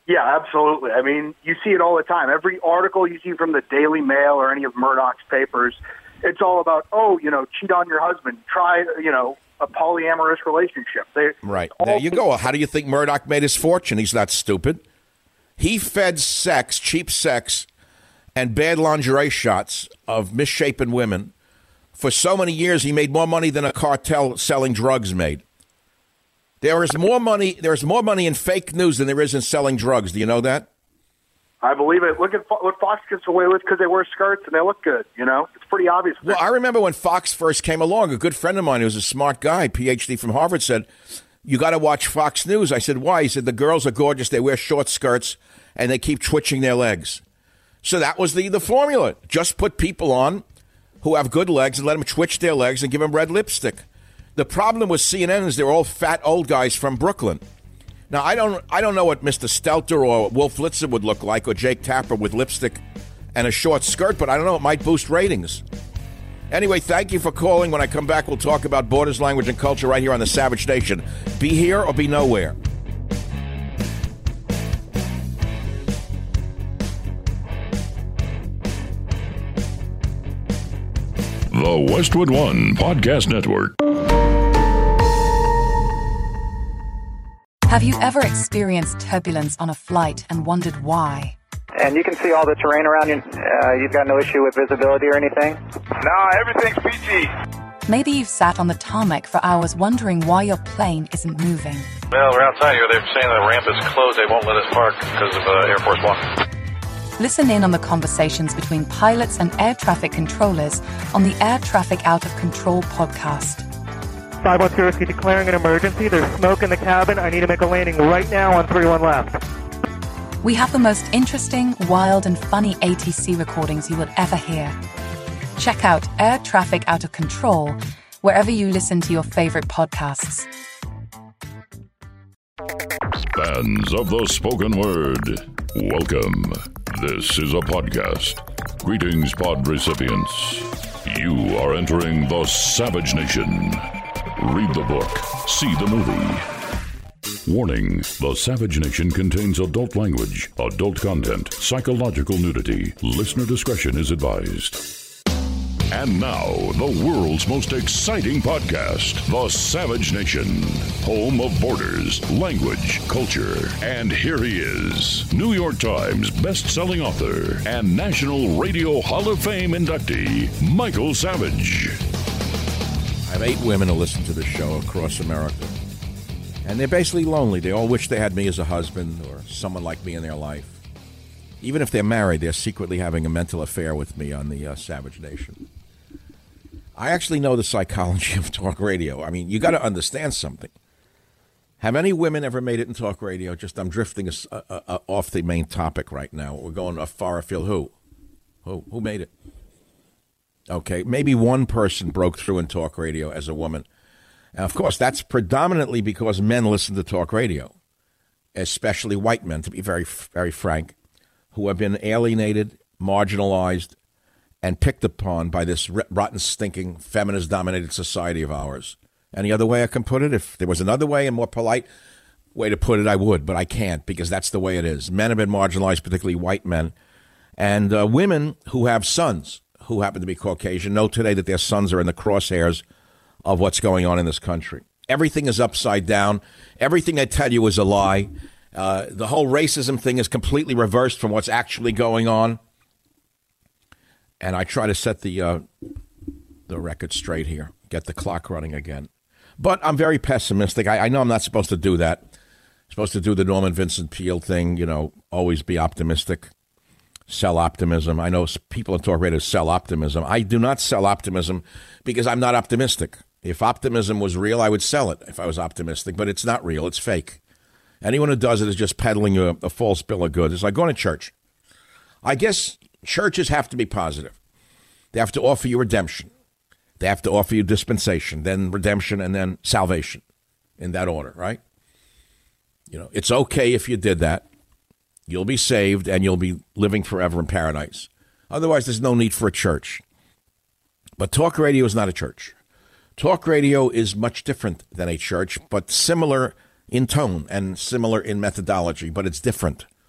Yeah, absolutely. I mean, you see it all the time. Every article you see from the Daily Mail or any of Murdoch's papers, it's all about, cheat on your husband, try, a polyamorous relationship. Right. There you go. How do you think Murdoch made his fortune? He's not stupid. He fed sex, cheap sex, and bad lingerie shots of misshapen women. For so many years, he made more money than a cartel selling drugs made. There is more money in fake news than there is in selling drugs. Do you know that? I believe it. Look at what Fox gets away with because they wear skirts and they look good. It's pretty obvious. Well, I remember when Fox first came along, a good friend of mine who was a smart guy, PhD from Harvard, said, you got to watch Fox News. I said, why? He said, the girls are gorgeous. They wear short skirts and they keep twitching their legs. So that was the formula. Just put people on who have good legs and let them twitch their legs and give them red lipstick. The problem with CNN is they're all fat old guys from Brooklyn. Now, I don't know what Mr. Stelter or Wolf Blitzer would look like, or Jake Tapper with lipstick and a short skirt, but I don't know. It might boost ratings. Anyway, thank you for calling. When I come back, we'll talk about borders, language, and culture right here on the Savage Nation. Be here or be nowhere. The Westwood One Podcast Network. Have you ever experienced turbulence on a flight and wondered why? And you can see all the terrain around you. You've got no issue with visibility or anything? No, everything's peachy. Maybe you've sat on the tarmac for hours wondering why your plane isn't moving. Well, we're outside here. They're saying the ramp is closed. They won't let us park because of Air Force One. Listen in on the conversations between pilots and air traffic controllers on the Air Traffic Out of Control podcast. 510 Whiskey declaring an emergency. There's smoke in the cabin. I need to make a landing right now on 31 left. We have the most interesting, wild, and funny ATC recordings you will ever hear. Check out Air Traffic Out of Control wherever you listen to your favorite podcasts. Fans of the spoken word, welcome. This is a podcast. Greetings, pod recipients. You are entering the Savage Nation. Read the book. See the movie. Warning, the Savage Nation contains adult language, adult content, psychological nudity. Listener discretion is advised. And now, the world's most exciting podcast, The Savage Nation, home of borders, language, culture. And here he is, New York Times best-selling author and National Radio Hall of Fame inductee, Michael Savage. I have 8 women who listen to the show across America. And they're basically lonely. They all wish they had me as a husband or someone like me in their life. Even if they're married, they're secretly having a mental affair with me on the Savage Nation. I actually know the psychology of talk radio. I mean, you got to understand something. Have any women ever made it in talk radio? I'm drifting off the main topic right now. We're going far afield. Who made it? Okay, maybe one person broke through in talk radio as a woman. And of course, that's predominantly because men listen to talk radio, especially white men, to be very, very frank, who have been alienated, marginalized, and picked upon by this rotten, stinking, feminist-dominated society of ours. Any other way I can put it? If there was another way, a more polite way to put it, I would, but I can't because that's the way it is. Men have been marginalized, particularly white men. And women who have sons who happen to be Caucasian know today that their sons are in the crosshairs of what's going on in this country. Everything is upside down. Everything I tell you is a lie. The whole racism thing is completely reversed from what's actually going on. And I try to set the record straight here, get the clock running again. But I'm very pessimistic. I know I'm not supposed to do that. I'm supposed to do the Norman Vincent Peale thing, always be optimistic, sell optimism. I know people in talk radio sell optimism. I do not sell optimism because I'm not optimistic. If optimism was real, I would sell it if I was optimistic, but it's not real. It's fake. Anyone who does it is just peddling you a false bill of goods. It's like going to church. I guess churches have to be positive. They have to offer you redemption. They have to offer you dispensation, then redemption, and then salvation in that order, right? It's okay if you did that. You'll be saved and you'll be living forever in paradise. Otherwise, there's no need for a church. But talk radio is not a church. Talk radio is much different than a church, but similar in tone and similar in methodology, but it's different.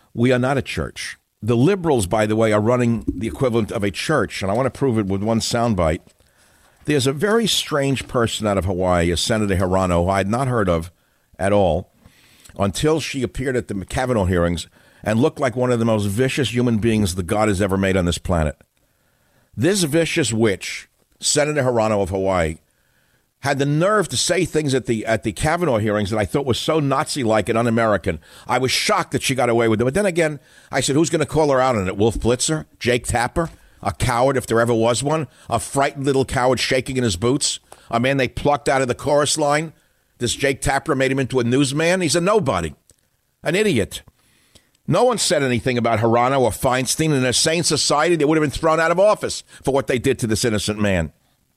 We are not a church. The liberals, by the way, are running the equivalent of a church, and I want to prove it with one soundbite. There's a very strange person out of Hawaii, a Senator Hirano, who I had not heard of at all until she appeared at the Kavanaugh hearings and looked like one of the most vicious human beings that God has ever made on this planet. This vicious witch, Senator Hirano of Hawaii, had the nerve to say things at the Kavanaugh hearings that I thought was so Nazi-like and un-American. I was shocked that she got away with it. But then again, I said, who's going to call her out on it? Wolf Blitzer? Jake Tapper? A coward, if there ever was one? A frightened little coward shaking in his boots? A man they plucked out of the chorus line? This Jake Tapper made him into a newsman? He's a nobody. An idiot. No one said anything about Hirano or Feinstein. In a sane society, they would have been thrown out of office for what they did to this innocent man.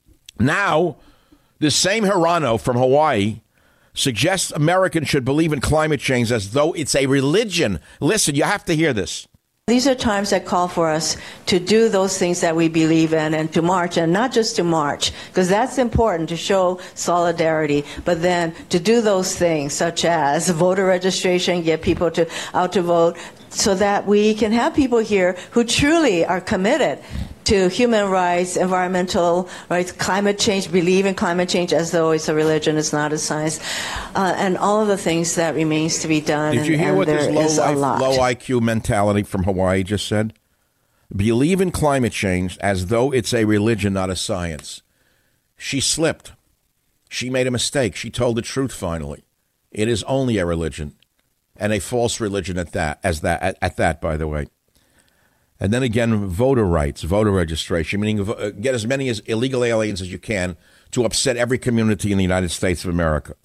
Now, this same Hirano from Hawaii suggests Americans should believe in climate change as though it's a religion. Listen, you have to hear this. These are times that call for us to do those things that we believe in and to march, and not just to march, because that's important to show solidarity, but then to do those things such as voter registration, get people out to vote, so that we can have people here who truly are committed to human rights, environmental rights, climate change, believe in climate change as though it's a religion, it's not a science, and all of the things that remains to be done. Did you hear what this low IQ mentality from Hawaii just said? Believe in climate change as though it's a religion, not a science. She slipped. She made a mistake. She told the truth finally. It is only a religion, and a false religion at that, by the way. And then again, voter rights, voter registration, meaning get as many as illegal aliens as you can to upset every community in the United States of America.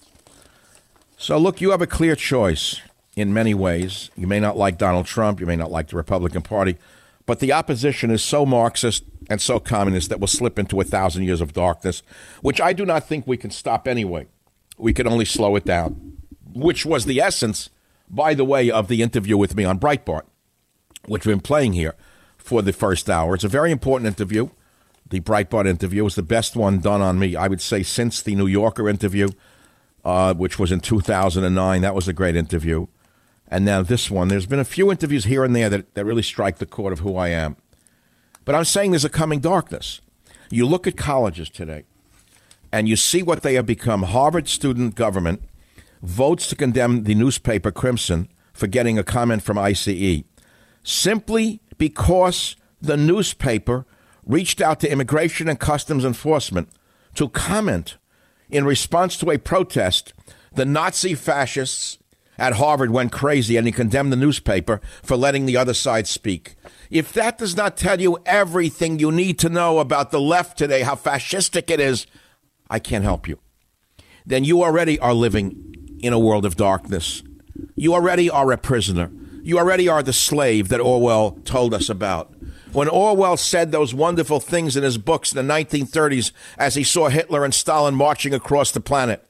So, look, you have a clear choice in many ways. You may not like Donald Trump. You may not like the Republican Party. But the opposition is so Marxist and so communist that we'll slip into 1,000 years of darkness, which I do not think we can stop anyway. We can only slow it down, which was the essence, by the way, of the interview with me on Breitbart, which we've been playing here for the first hour. It's a very important interview. The Breitbart interview was the best one done on me, I would say, since the New Yorker interview, which was in 2009. That was a great interview. And now this one. There's been a few interviews here and there that really strike the chord of who I am. But I'm saying there's a coming darkness. You look at colleges today, and you see what they have become. Harvard student government votes to condemn the newspaper Crimson for getting a comment from ICE, simply because the newspaper reached out to Immigration and Customs Enforcement to comment in response to a protest. The Nazi fascists at Harvard went crazy, and he condemned the newspaper for letting the other side speak. If that does not tell you everything you need to know about the left today, how fascistic it is, I can't help you. Then you already are living in a world of darkness. You already are a prisoner. You already are the slave that Orwell told us about. When Orwell said those wonderful things in his books in the 1930s as he saw Hitler and Stalin marching across the planet,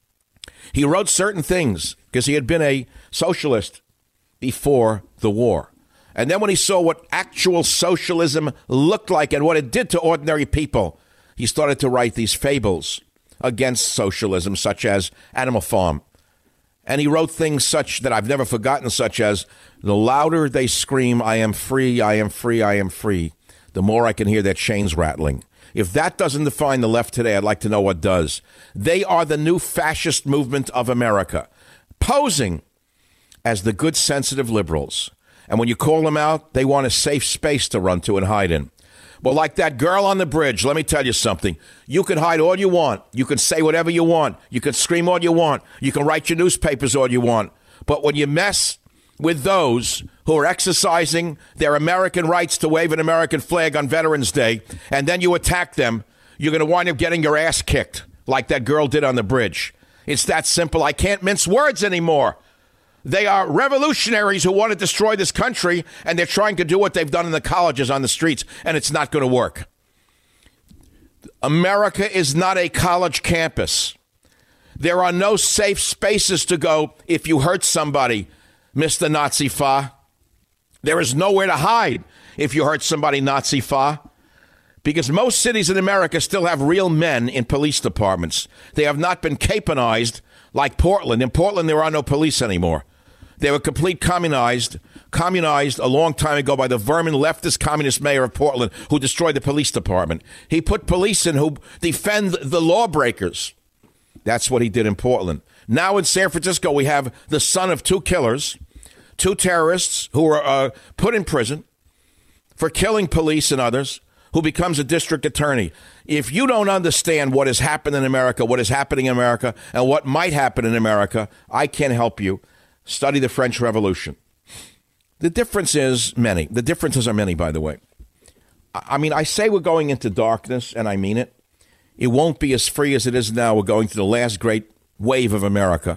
he wrote certain things because he had been a socialist before the war. And then when he saw what actual socialism looked like and what it did to ordinary people, he started to write these fables against socialism, such as Animal Farm. And he wrote things such that I've never forgotten, such as, the louder they scream, I am free, I am free, I am free, the more I can hear their chains rattling. If that doesn't define the left today, I'd like to know what does. They are the new fascist movement of America, posing as the good, sensitive liberals. And when you call them out, they want a safe space to run to and hide in. Well, like that girl on the bridge, let me tell you something. You can hide all you want. You can say whatever you want. You can scream all you want. You can write your newspapers all you want. But when you mess with those who are exercising their American rights to wave an American flag on Veterans Day, and then you attack them, you're going to wind up getting your ass kicked like that girl did on the bridge. It's that simple. I can't mince words anymore. They are revolutionaries who want to destroy this country, and they're trying to do what they've done in the colleges on the streets, and it's not going to work. America is not a college campus. There are no safe spaces to go if you hurt somebody, Mr. Nazi Fa. There is nowhere to hide if you hurt somebody, Nazi Fa. Because most cities in America still have real men in police departments. They have not been caponized like Portland. In Portland, there are no police anymore. They were complete communized, communized a long time ago by the vermin leftist communist mayor of Portland who destroyed the police department. He put police in who defend the lawbreakers. That's what he did in Portland. Now in San Francisco, we have the son of two killers, two terrorists who were put in prison for killing police and others, who becomes a district attorney. If you don't understand what has happened in America, what is happening in America, and what might happen in America, I can't help you. Study the French Revolution. The differences are many, by the way. I mean, I say we're going into darkness, and I mean it. It won't be as free as it is now. We're going to the last great wave of America.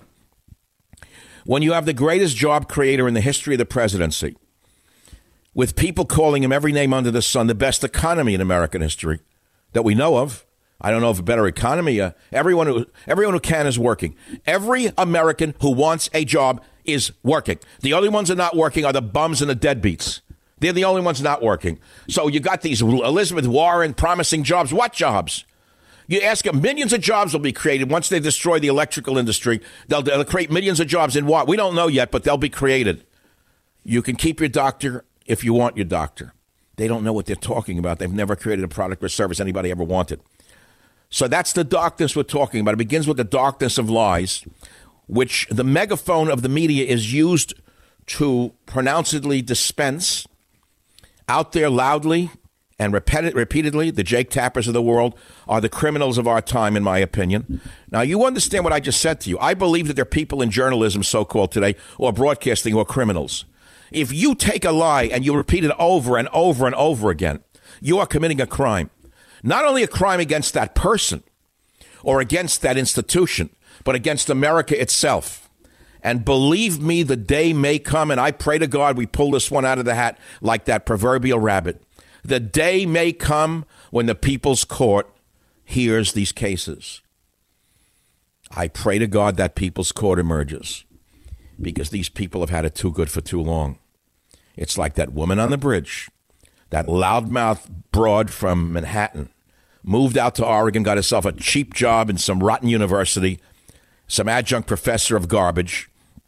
When you have the greatest job creator in the history of the presidency, with people calling him every name under the sun, the best economy in American history that we know of. I don't know of a better economy. Everyone who can is working. Every American who wants a job is working. The only ones that are not working are the bums and the deadbeats. They're the only ones not working. So you got these Elizabeth Warren promising jobs. What jobs? You ask them, millions of jobs will be created once they destroy the electrical industry. They'll create millions of jobs in what? We don't know yet, but they'll be created. You can keep your doctor if you want your doctor. They don't know what they're talking about. They've never created a product or service anybody ever wanted. So that's the darkness we're talking about. It begins with the darkness of lies, which the megaphone of the media is used to pronouncedly dispense out there loudly and repeatedly. The Jake Tappers of the world are the criminals of our time, in my opinion. Now, you understand what I just said to you. I believe that there are people in journalism, so-called today, or broadcasting, who are criminals. If you take a lie and you repeat it over and over and over again, you are committing a crime. Not only a crime against that person or against that institution, but against America itself. And believe me, the day may come, and I pray to God we pull this one out of the hat like that proverbial rabbit. The day may come when the people's court hears these cases. I pray to God that people's court emerges, because these people have had it too good for too long. It's like that woman on the bridge, that loudmouth broad from Manhattan, moved out to Oregon, got herself a cheap job in some rotten university, some adjunct professor of garbage.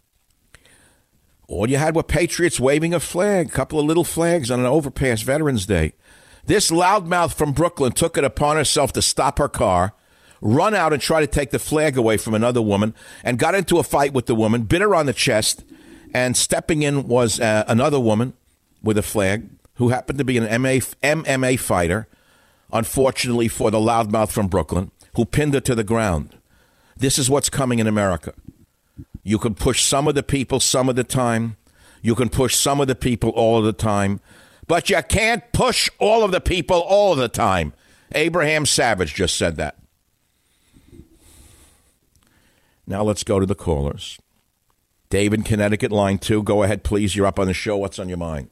All you had were patriots waving a flag, a couple of little flags on an overpass Veterans Day. This loudmouth from Brooklyn took it upon herself to stop her car, run out and try to take the flag away from another woman, and got into a fight with the woman, bit her on the chest, and stepping in was another woman with a flag who happened to be an MMA fighter, unfortunately for the loudmouth from Brooklyn, who pinned her to the ground. This is what's coming in America. You can push some of the people some of the time. You can push some of the people all of the time. But you can't push all of the people all of the time. Abraham Savage just said that. Now let's go to the callers. Dave in Connecticut, line 2. Go ahead, please. You're up on the show. What's on your mind?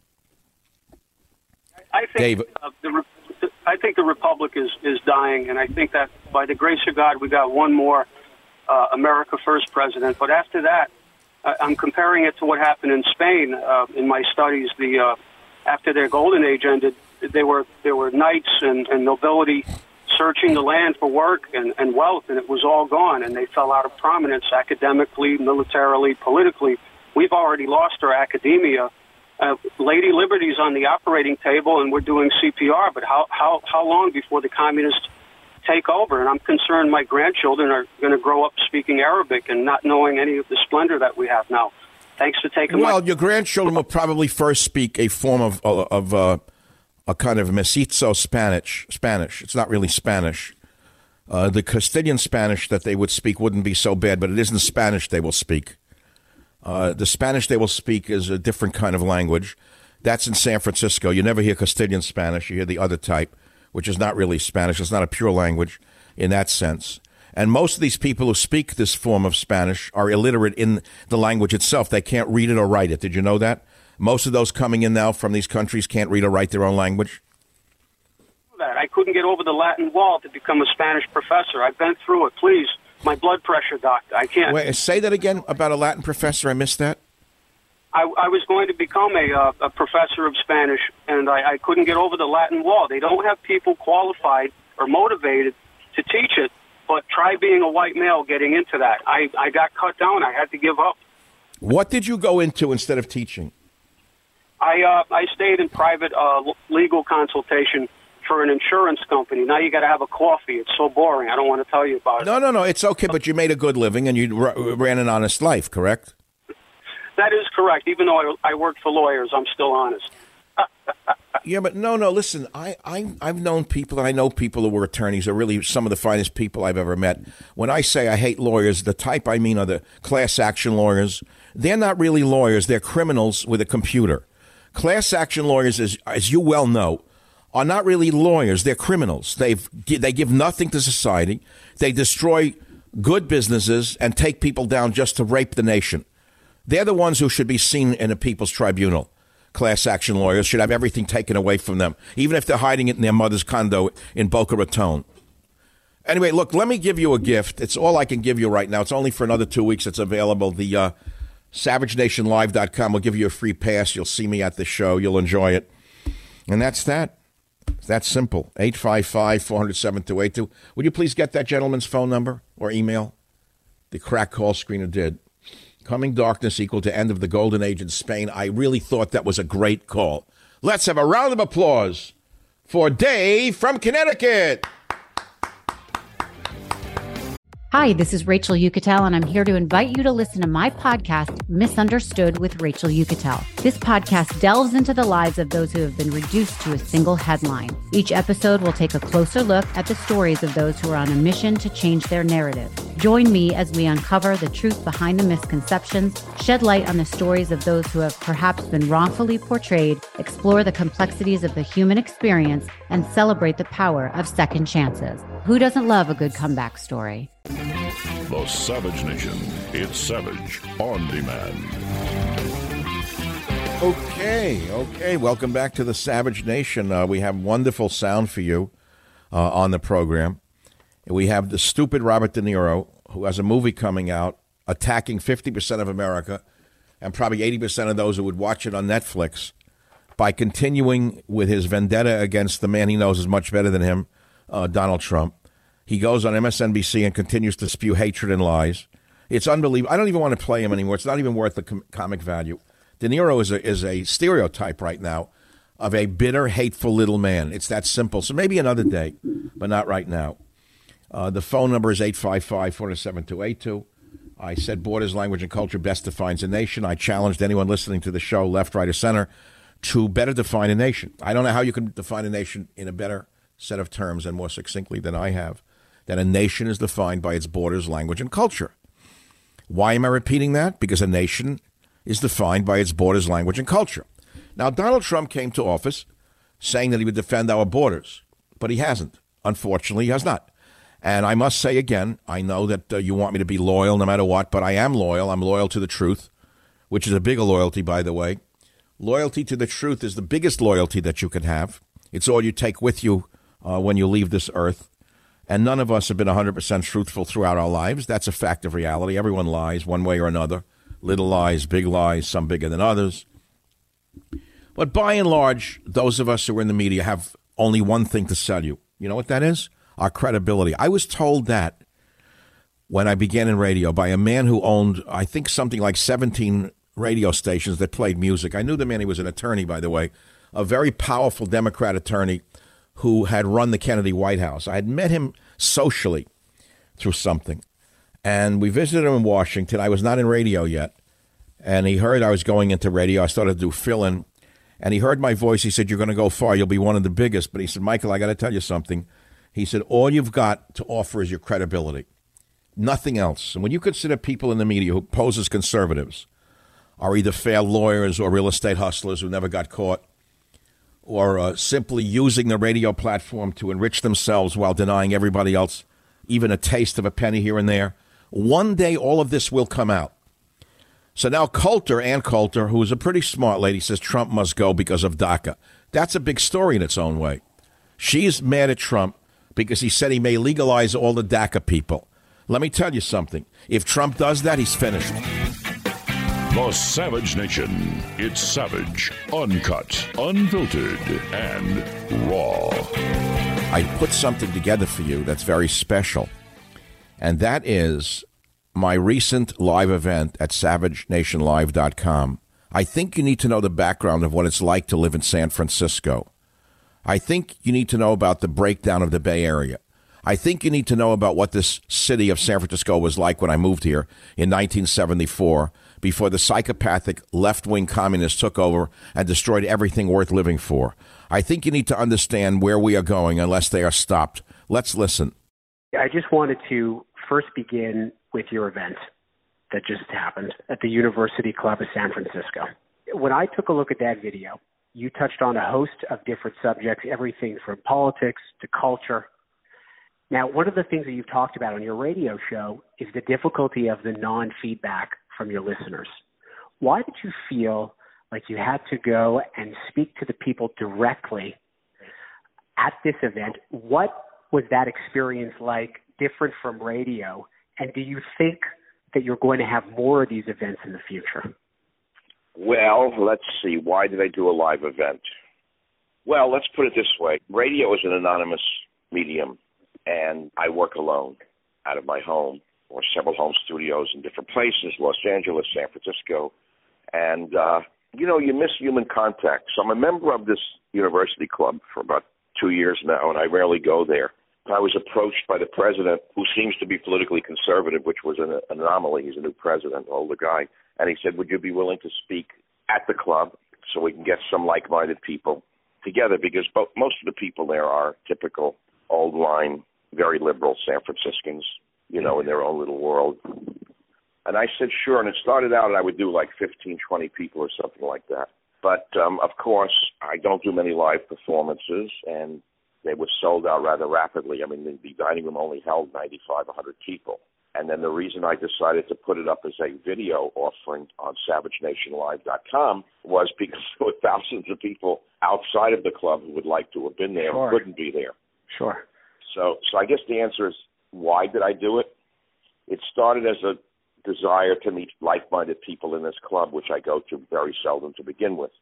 I think I think the Republic is dying, and I think that by the grace of God, we got one more America First president. But after that, I'm comparing it to what happened in Spain in my studies. After their golden age ended, there were knights and nobility searching the land for work and wealth, and it was all gone, and they fell out of prominence academically, militarily, politically. We've already lost our academia. Lady Liberty's on the operating table, and we're doing CPR, but how long before the communists take over? And I'm concerned my grandchildren are going to grow up speaking Arabic and not knowing any of the splendor that we have now. Thanks for taking Well, your grandchildren will probably first speak a form of a kind of mestizo Spanish. It's not really Spanish. The Castilian Spanish that they would speak wouldn't be so bad, but it isn't Spanish they will speak. The Spanish they will speak is a different kind of language. That's in San Francisco. You never hear Castilian Spanish. You hear the other type, which is not really Spanish. It's not a pure language in that sense. And most of these people who speak this form of Spanish are illiterate in the language itself. They can't read it or write it. Did you know that? Most of those coming in now from these countries can't read or write their own language. I couldn't get over the Latin wall to become a Spanish professor. I've been through it. Please, my blood pressure, doctor. I can't. Wait, say that again about a Latin professor. I missed that. I was going to become a professor of Spanish, and I couldn't get over the Latin wall. They don't have people qualified or motivated to teach it, but try being a white male getting into that. I got cut down. I had to give up. What did you go into instead of teaching? I stayed in private legal consultation for an insurance company. Now you got to have a coffee. It's so boring. I don't want to tell you about it. No. It's okay, but you made a good living and you ran an honest life, correct? That is correct. Even though I worked for lawyers, I'm still honest. Yeah, but no. Listen, I've known people, and I know people who were attorneys are really some of the finest people I've ever met. When I say I hate lawyers, the type I mean are the class action lawyers. They're not really lawyers. They're criminals with a computer. Class action lawyers, as you well know, are not really lawyers. They're criminals. They give nothing to society. They destroy good businesses and take people down just to rape the nation. They're the ones who should be seen in a people's tribunal. Class action lawyers should have everything taken away from them, even if they're hiding it in their mother's condo in Boca Raton. Anyway, look, let me give you a gift. It's all I can give you right now. It's only for another 2 weeks. It's available. The SavageNationLive.com will give you a free pass. You'll see me at the show. You'll enjoy it. And that's that. It's that simple. 855-400-7282. Would you please get that gentleman's phone number or email? The crack call screener did. Coming darkness equal to end of the golden age in Spain. I really thought that was a great call. Let's have a round of applause for Dave from Connecticut. Hi, this is Rachel Yucatel, and I'm here to invite you to listen to my podcast, Misunderstood with Rachel Yucatel. This podcast delves into the lives of those who have been reduced to a single headline. Each episode will take a closer look at the stories of those who are on a mission to change their narrative. Join me as we uncover the truth behind the misconceptions, shed light on the stories of those who have perhaps been wrongfully portrayed, explore the complexities of the human experience, and celebrate the power of second chances. Who doesn't love a good comeback story? The Savage Nation. It's Savage on Demand. Okay. Welcome back to the Savage Nation. We have wonderful sound for you on the program. We have the stupid Robert De Niro, who has a movie coming out attacking 50% of America and probably 80% of those who would watch it on Netflix by continuing with his vendetta against the man he knows is much better than him, Donald Trump. He goes on MSNBC and continues to spew hatred and lies. It's unbelievable. I don't even want to play him anymore. It's not even worth the comic value. De Niro is a stereotype right now of a bitter, hateful little man. It's that simple. So maybe another day, but not right now. The phone number is 855-400-7282. I said borders, language, and culture best defines a nation. I challenged anyone listening to the show, left, right, or center, to better define a nation. I don't know how you can define a nation in a better set of terms and more succinctly than I have. That a nation is defined by its borders, language, and culture. Why am I repeating that? Because a nation is defined by its borders, language, and culture. Now, Donald Trump came to office saying that he would defend our borders, but he hasn't. Unfortunately, he has not. And I must say again, I know that you want me to be loyal no matter what, but I am loyal. I'm loyal to the truth, which is a bigger loyalty, by the way. Loyalty to the truth is the biggest loyalty that you can have. It's all you take with you when you leave this earth. And none of us have been 100% truthful throughout our lives. That's a fact of reality. Everyone lies one way or another. Little lies, big lies, some bigger than others. But by and large, those of us who are in the media have only one thing to sell you. You know what that is? Our credibility. I was told that when I began in radio by a man who owned, I think, something like 17 radio stations that played music. I knew the man. He was an attorney, by the way, a very powerful Democrat attorney who had run the Kennedy White House. I had met him socially through something, and we visited him in Washington. I was not in radio yet, and he heard I was going into radio. I started to do fill-in, and he heard my voice. He said, "You're going to go far. You'll be one of the biggest." But he said, "Michael, I got to tell you something." He said, "All you've got to offer is your credibility, nothing else." And when you consider people in the media who pose as conservatives are either failed lawyers or real estate hustlers who never got caught, or simply using the radio platform to enrich themselves while denying everybody else even a taste of a penny here and there, one day all of this will come out. So now Ann Coulter, who is a pretty smart lady, says Trump must go because of DACA. That's a big story in its own way. She's mad at Trump because he said he may legalize all the DACA people. Let me tell you something. If Trump does that, he's finished. The Savage Nation. It's savage, uncut, unfiltered, and raw. I put something together for you that's very special, and that is my recent live event at SavageNationLive.com. I think you need to know the background of what it's like to live in San Francisco. I think you need to know about the breakdown of the Bay Area. I think you need to know about what this city of San Francisco was like when I moved here in 1974, before the psychopathic left-wing communists took over and destroyed everything worth living for. I think you need to understand where we are going unless they are stopped. Let's listen. I just wanted to first begin with your event that just happened at the University Club of San Francisco. When I took a look at that video, you touched on a host of different subjects, everything from politics to culture. Now, one of the things that you've talked about on your radio show is the difficulty of the non-feedback from your listeners. Why did you feel like you had to go and speak to the people directly at this event? What was that experience like, different from radio? And do you think that you're going to have more of these events in the future? Well, let's see. Why did I do a live event? Well, let's put it this way. Radio is an anonymous medium, and I work alone out of my home or several home studios in different places, Los Angeles, San Francisco. And, you miss human contact. So I'm a member of this university club for about 2 years now, and I rarely go there. I was approached by the president, who seems to be politically conservative, which was an anomaly. He's a new president, an older guy. And he said, would you be willing to speak at the club so we can get some like-minded people together? Because most of the people there are typical old-line, very liberal San Franciscans, in their own little world. And I said, sure. And it started out, I would do like 15, 20 people or something like that. But, of course, I don't do many live performances, and they were sold out rather rapidly. I mean, the dining room only held 95, 100 people. And then the reason I decided to put it up as a video offering on SavageNationLive.com was because there were thousands of people outside of the club who would like to have been there and couldn't be there. Sure. So I guess the answer is, why did I do it? It started as a desire to meet like-minded people in this club, which I go to very seldom to begin with.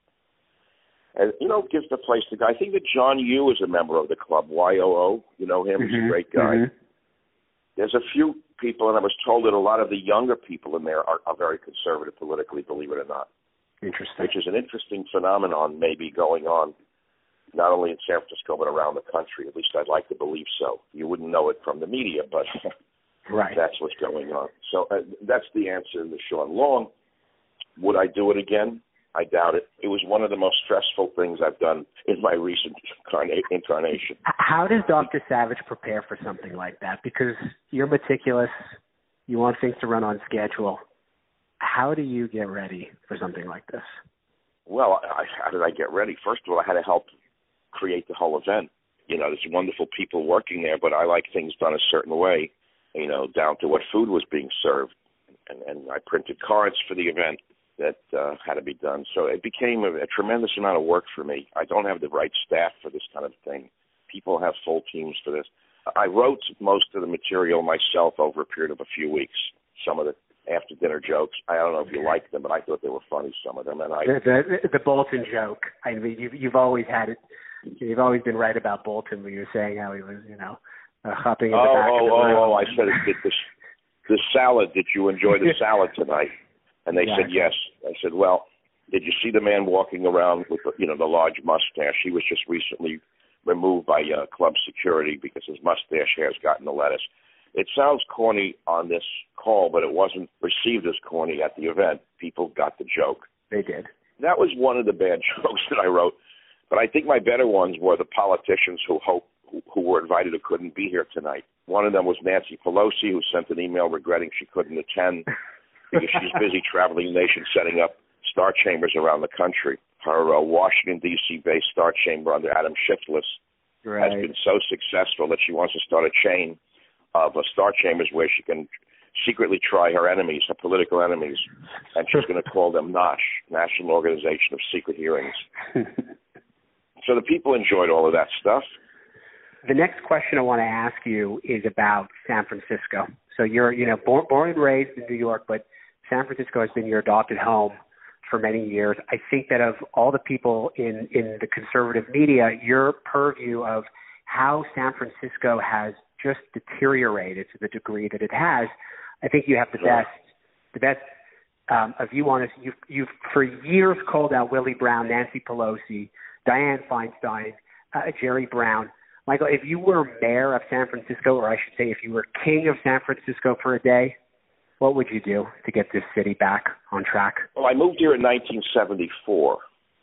And, it gives the place to go. I think that John Yoo is a member of the club, YOO. You know him? He's a great guy. Mm-hmm. There's a few people, and I was told that a lot of the younger people in there are very conservative politically, believe it or not. Interesting. Which is an interesting phenomenon maybe going on not only in San Francisco but around the country. At least I'd like to believe so. You wouldn't know it from the media, but right. That's what's going on. So that's the answer in the short. Long, would I do it again? I doubt it. It was one of the most stressful things I've done in my recent incarnation. How does Dr. Savage prepare for something like that? Because you're meticulous. You want things to run on schedule. How do you get ready for something like this? Well, how did I get ready? First of all, I had to help create the whole event. There's wonderful people working there, but I like things done a certain way, down to what food was being served. And I printed cards for the event that had to be done. So it became a tremendous amount of work for me. I don't have the right staff for this kind of thing. People have full teams for this. I wrote most of the material myself over a period of a few weeks. Some of the after-dinner jokes, I don't know if you liked them, but I thought they were funny, some of them. And the Bolton joke, I mean, you've always had it. You've always been right about Bolton when you were saying how he was, hopping in the back of the room. I said, the salad, did you enjoy the salad tonight? And they said yes. I said, well, did you see the man walking around with the large mustache? He was just recently removed by club security because his mustache hair has gotten the lettuce. It sounds corny on this call, but it wasn't received as corny at the event. People got the joke. They did. That was one of the bad jokes that I wrote. But I think my better ones were the politicians who were invited who couldn't be here tonight. One of them was Nancy Pelosi, who sent an email regretting she couldn't attend because she's busy traveling the nation setting up star chambers around the country. Her Washington, D.C. based star chamber under Adam Shiftless has been so successful that she wants to start a chain of star chambers where she can secretly try her enemies, her political enemies, and she's going to call them NOSH, National Organization of Secret Hearings. So the people enjoyed all of that stuff. The next question I want to ask you is about San Francisco. So you're, born and raised in New York, but San Francisco has been your adopted home for many years. I think that of all the people in the conservative media, your purview of how San Francisco has just deteriorated to the degree that it has, I think you have the best a view on this. You've for years called out Willie Brown, Nancy Pelosi, Dianne Feinstein, Jerry Brown. Michael, if you were mayor of San Francisco, or I should say if you were king of San Francisco for a day, what would you do to get this city back on track? Well, I moved here in 1974.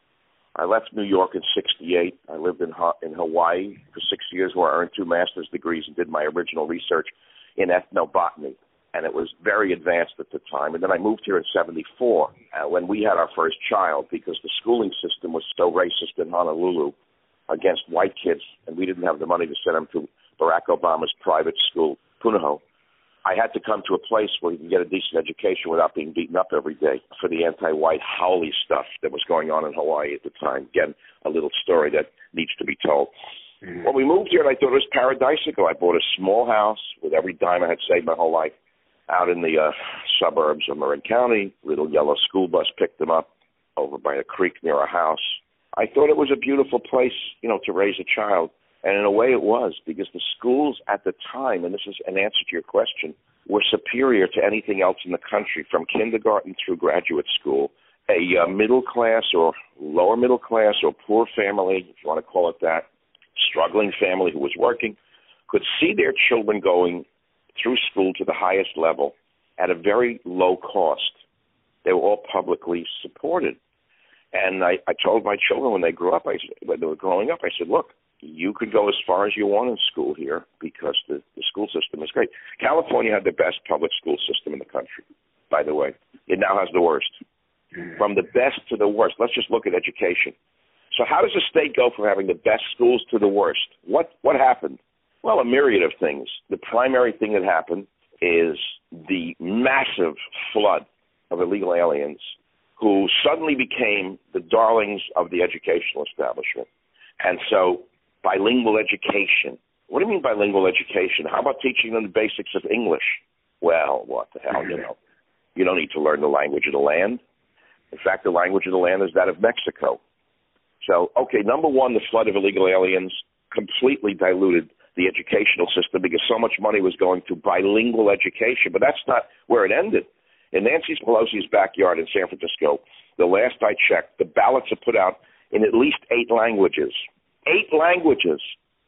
I left New York in 68. I lived in Hawaii for 6 years, where I earned 2 master's degrees and did my original research in ethnobotany. And it was very advanced at the time. And then I moved here in 74 when we had our first child, because the schooling system was so racist in Honolulu against white kids, and we didn't have the money to send them to Barack Obama's private school, Punahou. I had to come to a place where you can get a decent education without being beaten up every day for the anti-white howly stuff that was going on in Hawaii at the time. Again, a little story that needs to be told. When we moved here, I thought it was paradisical. I bought a small house with every dime I had saved my whole life out in the suburbs of Marin County. Little yellow school bus picked them up over by a creek near our house. I thought it was a beautiful place, to raise a child. And in a way it was, because the schools at the time, and this is an answer to your question, were superior to anything else in the country, from kindergarten through graduate school. A middle class or lower middle class or poor family, if you want to call it that, struggling family who was working, could see their children going through school to the highest level at a very low cost. They were all publicly supported. And I told my children when they grew up, when they were growing up, I said, look, you could go as far as you want in school here because the school system is great. California had the best public school system in the country, by the way. It now has the worst. From the best to the worst. Let's just look at education. So how does a state go from having the best schools to the worst? What happened? Well, a myriad of things. The primary thing that happened is the massive flood of illegal aliens who suddenly became the darlings of the educational establishment. And so bilingual education. What do you mean bilingual education? How about teaching them the basics of English? Well, what the hell, You don't need to learn the language of the land. In fact, the language of the land is that of Mexico. So, okay, number one, the flood of illegal aliens completely diluted the educational system because so much money was going to bilingual education. But that's not where it ended. In Nancy Pelosi's backyard in San Francisco, the last I checked, the ballots are put out in at least 8 languages. 8 languages.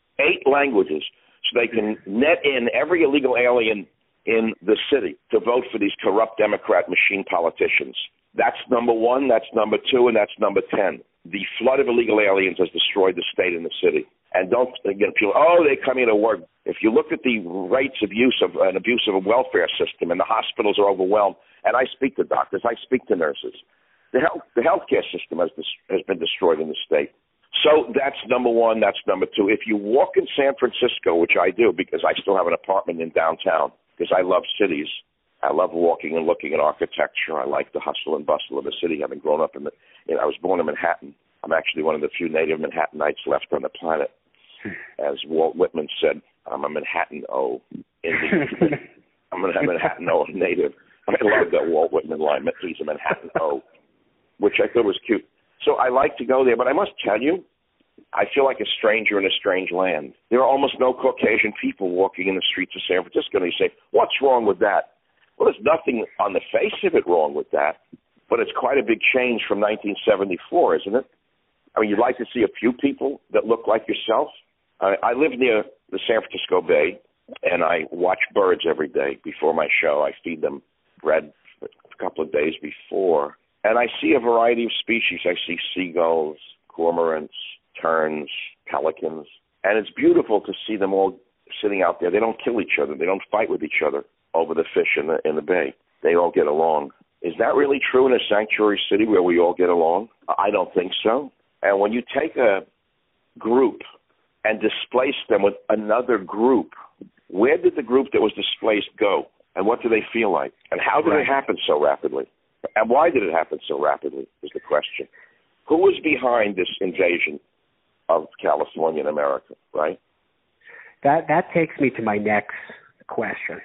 8 languages. So they can net in every illegal alien in the city to vote for these corrupt Democrat machine politicians. That's number 1, that's number 2, and that's number 10. The flood of illegal aliens has destroyed the state and the city. And don't get people, they come here to work. If you look at the rates of use of an abuse of a welfare system, and the hospitals are overwhelmed, and I speak to doctors, I speak to nurses, the healthcare system has been destroyed in the state. So that's number 1, that's number 2. If you walk in San Francisco, which I do because I still have an apartment in downtown, because I love cities. I love walking and looking at architecture. I like the hustle and bustle of the city, having grown up I was born in Manhattan. I'm actually one of the few native Manhattanites left on the planet. As Walt Whitman said, I'm a Manhattan-O Indian. I'm a Manhattan-O native. I love that Walt Whitman line, he's a Manhattan-O, which I thought was cute. So I like to go there, but I must tell you, I feel like a stranger in a strange land. There are almost no Caucasian people walking in the streets of San Francisco, and you say, what's wrong with that? Well, there's nothing on the face of it wrong with that, but it's quite a big change from 1974, isn't it? I mean, you'd like to see a few people that look like yourself. I live near the San Francisco Bay, and I watch birds every day before my show. I feed them bread a couple of days before, and I see a variety of species. I see seagulls, cormorants, terns, pelicans, and it's beautiful to see them all sitting out there. They don't kill each other. They don't fight with each other over the fish in the bay. They all get along. Is that really true in a sanctuary city where we all get along? I don't think so. And when you take a group and displace them with another group, where did the group that was displaced go? And what do they feel like? And how did it happen so rapidly? And why did it happen so rapidly is the question. Who was behind this invasion of California and America, right? That takes me to my next question.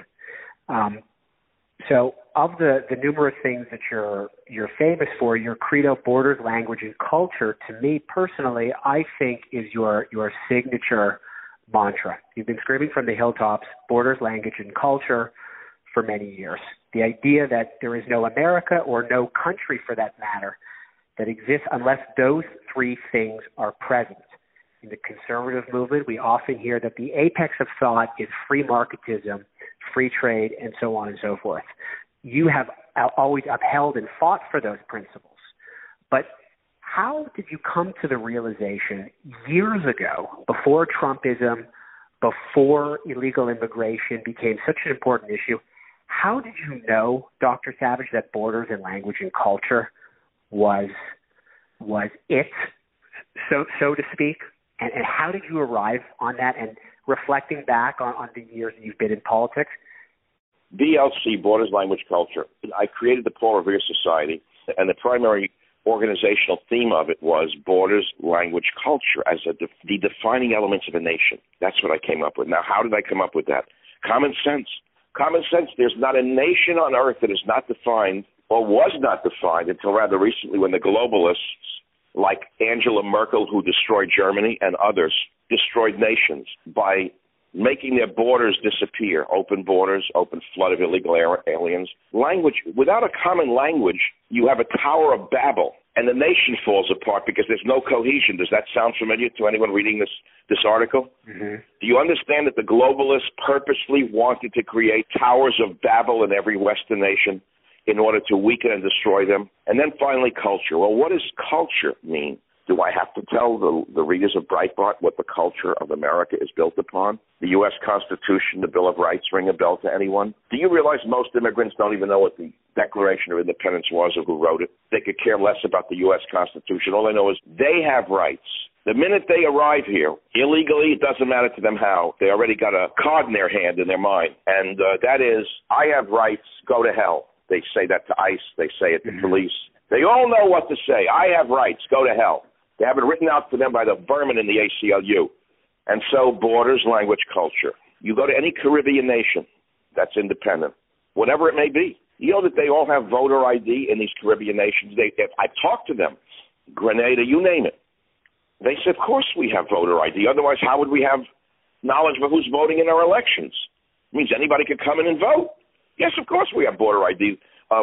So of the numerous things that you're famous for, your credo, borders, language, and culture, to me personally, I think is your signature mantra. You've been screaming from the hilltops, borders, language, and culture for many years. The idea that there is no America or no country, for that matter, that exists unless those three things are present. In the conservative movement, we often hear that the apex of thought is free marketism, free trade, and so on and so forth. You have always upheld and fought for those principles. But how did you come to the realization years ago, before Trumpism, before illegal immigration became such an important issue, how did you know, Dr. Savage, that borders and language and culture was it, so to speak? And how did you arrive on that? And reflecting back on the years that you've been in politics? BLC, Borders, Language, Culture. I created the Paul Revere Society, and the primary organizational theme of it was borders, language, culture as the defining elements of a nation. That's what I came up with. Now, how did I come up with that? Common sense. Common sense. There's not a nation on earth that is not defined or was not defined until rather recently when the globalists like Angela Merkel, who destroyed Germany, and others destroyed nations by making their borders disappear, open borders, open flood of illegal aliens. Language, without a common language, you have a Tower of Babel, and the nation falls apart because there's no cohesion. Does that sound familiar to anyone reading this article? Mm-hmm. Do you understand that the globalists purposely wanted to create Towers of Babel in every Western nation in order to weaken and destroy them? And then finally, culture. Well, what does culture mean? Do I have to tell the readers of Breitbart what the culture of America is built upon? The U.S. Constitution, the Bill of Rights ring a bell to anyone? Do you realize most immigrants don't even know what the Declaration of Independence was or who wrote it? They could care less about the U.S. Constitution. All they know is they have rights. The minute they arrive here, illegally, it doesn't matter to them how. They already got a card in their hand, in their mind. And that is, I have rights, go to hell. They say that to ICE. They say it to police. They all know what to say. I have rights. Go to hell. They have it written out for them by the vermin in the ACLU. And so borders, language, culture. You go to any Caribbean nation that's independent, whatever it may be. You know that they all have voter ID in these Caribbean nations. I talked to them. Grenada, you name it. They said, of course we have voter ID. Otherwise, how would we have knowledge of who's voting in our elections? It means anybody could come in and vote. Yes, of course we have voter ID.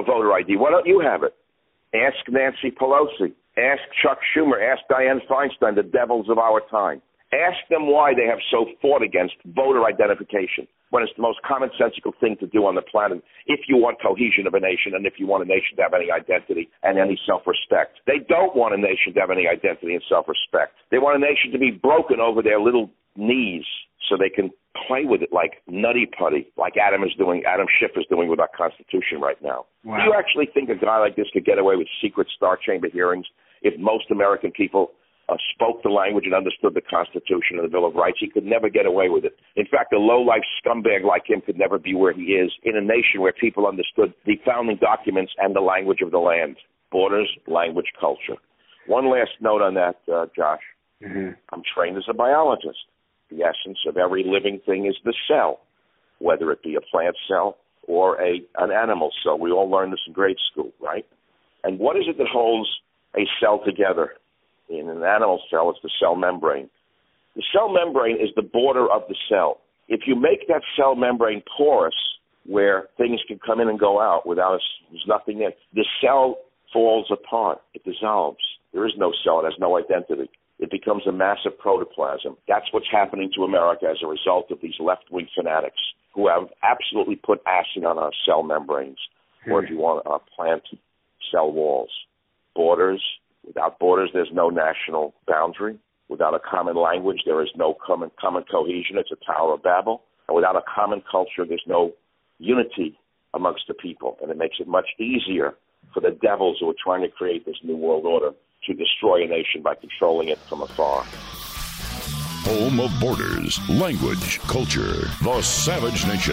Why don't you have it? Ask Nancy Pelosi. Ask Chuck Schumer. Ask Dianne Feinstein, the devils of our time. Ask them why they have so fought against voter identification when it's the most commonsensical thing to do on the planet if you want cohesion of a nation and if you want a nation to have any identity and any self-respect. They don't want a nation to have any identity and self-respect. They want a nation to be broken over their little knees so they can play with it like nutty putty, like Adam Schiff is doing with our Constitution right now. Wow. Do you actually think a guy like this could get away with secret Star Chamber hearings if most American people spoke the language and understood the Constitution and the Bill of Rights? He could never get away with it. In fact, a low-life scumbag like him could never be where he is in a nation where people understood the founding documents and the language of the land. Borders, language, culture. One last note on that, Josh. Mm-hmm. I'm trained as a biologist. The essence of every living thing is the cell, whether it be a plant cell or an animal cell. We all learned this in grade school, right? And what is it that holds a cell together? In an animal cell, it's the cell membrane. The cell membrane is the border of the cell. If you make that cell membrane porous, where things can come in and go out without there's nothing in, the cell falls apart. It dissolves. There is no cell. It has no identity. It becomes a massive protoplasm. That's what's happening to America as a result of these left-wing fanatics who have absolutely put acid on our cell membranes, or if you want, our plant cell walls. Borders. Without borders, there's no national boundary. Without a common language, there is no common cohesion. It's a Tower of Babel. And without a common culture, there's no unity amongst the people. And it makes it much easier for the devils who are trying to create this new world order to destroy a nation by controlling it from afar. Home of borders, language, culture, the Savage Nation.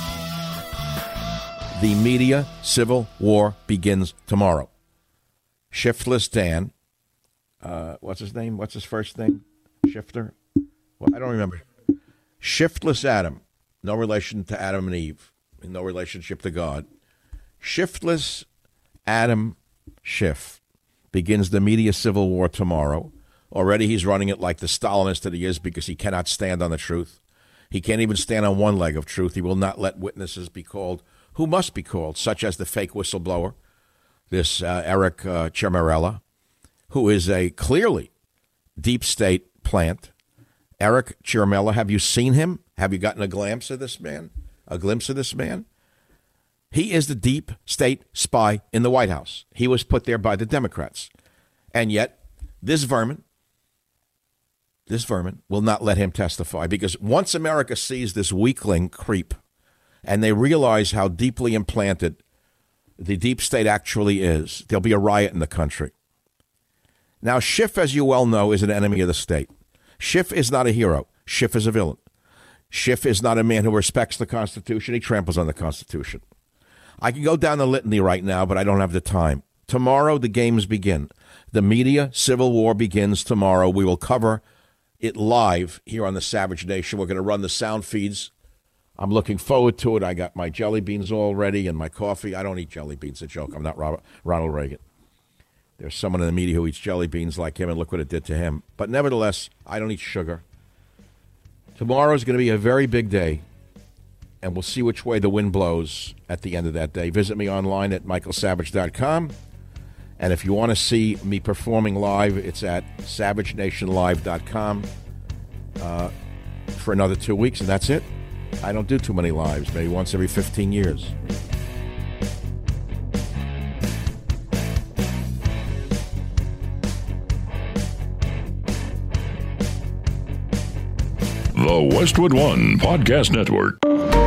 The media civil war begins tomorrow. Shiftless Dan, what's his name? What's his first name? Shifter? Well, I don't remember. Shiftless Adam, no relation to Adam and Eve, no relationship to God. Shiftless Adam Schiff begins the media civil war tomorrow. Already he's running it like the Stalinist that he is because he cannot stand on the truth. He can't even stand on one leg of truth. He will not let witnesses be called who must be called, such as the fake whistleblower, this Eric Ciaramella, who is a clearly deep state plant. Eric Ciaramella, have you seen him? Have you gotten a glimpse of this man? He is the deep state spy in the White House. He was put there by the Democrats. And yet, this vermin will not let him testify, because once America sees this weakling creep and they realize how deeply implanted the deep state actually is, there'll be a riot in the country. Now, Schiff, as you well know, is an enemy of the state. Schiff is not a hero. Schiff is a villain. Schiff is not a man who respects the Constitution. He tramples on the Constitution. I can go down the litany right now, but I don't have the time. Tomorrow, the games begin. The media civil war begins tomorrow. We will cover it live here on the Savage Nation. We're going to run the sound feeds. I'm looking forward to it. I got my jelly beans all ready and my coffee. I don't eat jelly beans. It's a joke. I'm not Ronald Reagan. There's someone in the media who eats jelly beans like him, and look what it did to him. But nevertheless, I don't eat sugar. Tomorrow is going to be a very big day, and we'll see which way the wind blows at the end of that day. Visit me online at michaelsavage.com. And if you want to see me performing live, it's at savagenationlive.com for another 2 weeks, and that's it. I don't do too many lives, maybe once every 15 years. The Westwood One Podcast Network.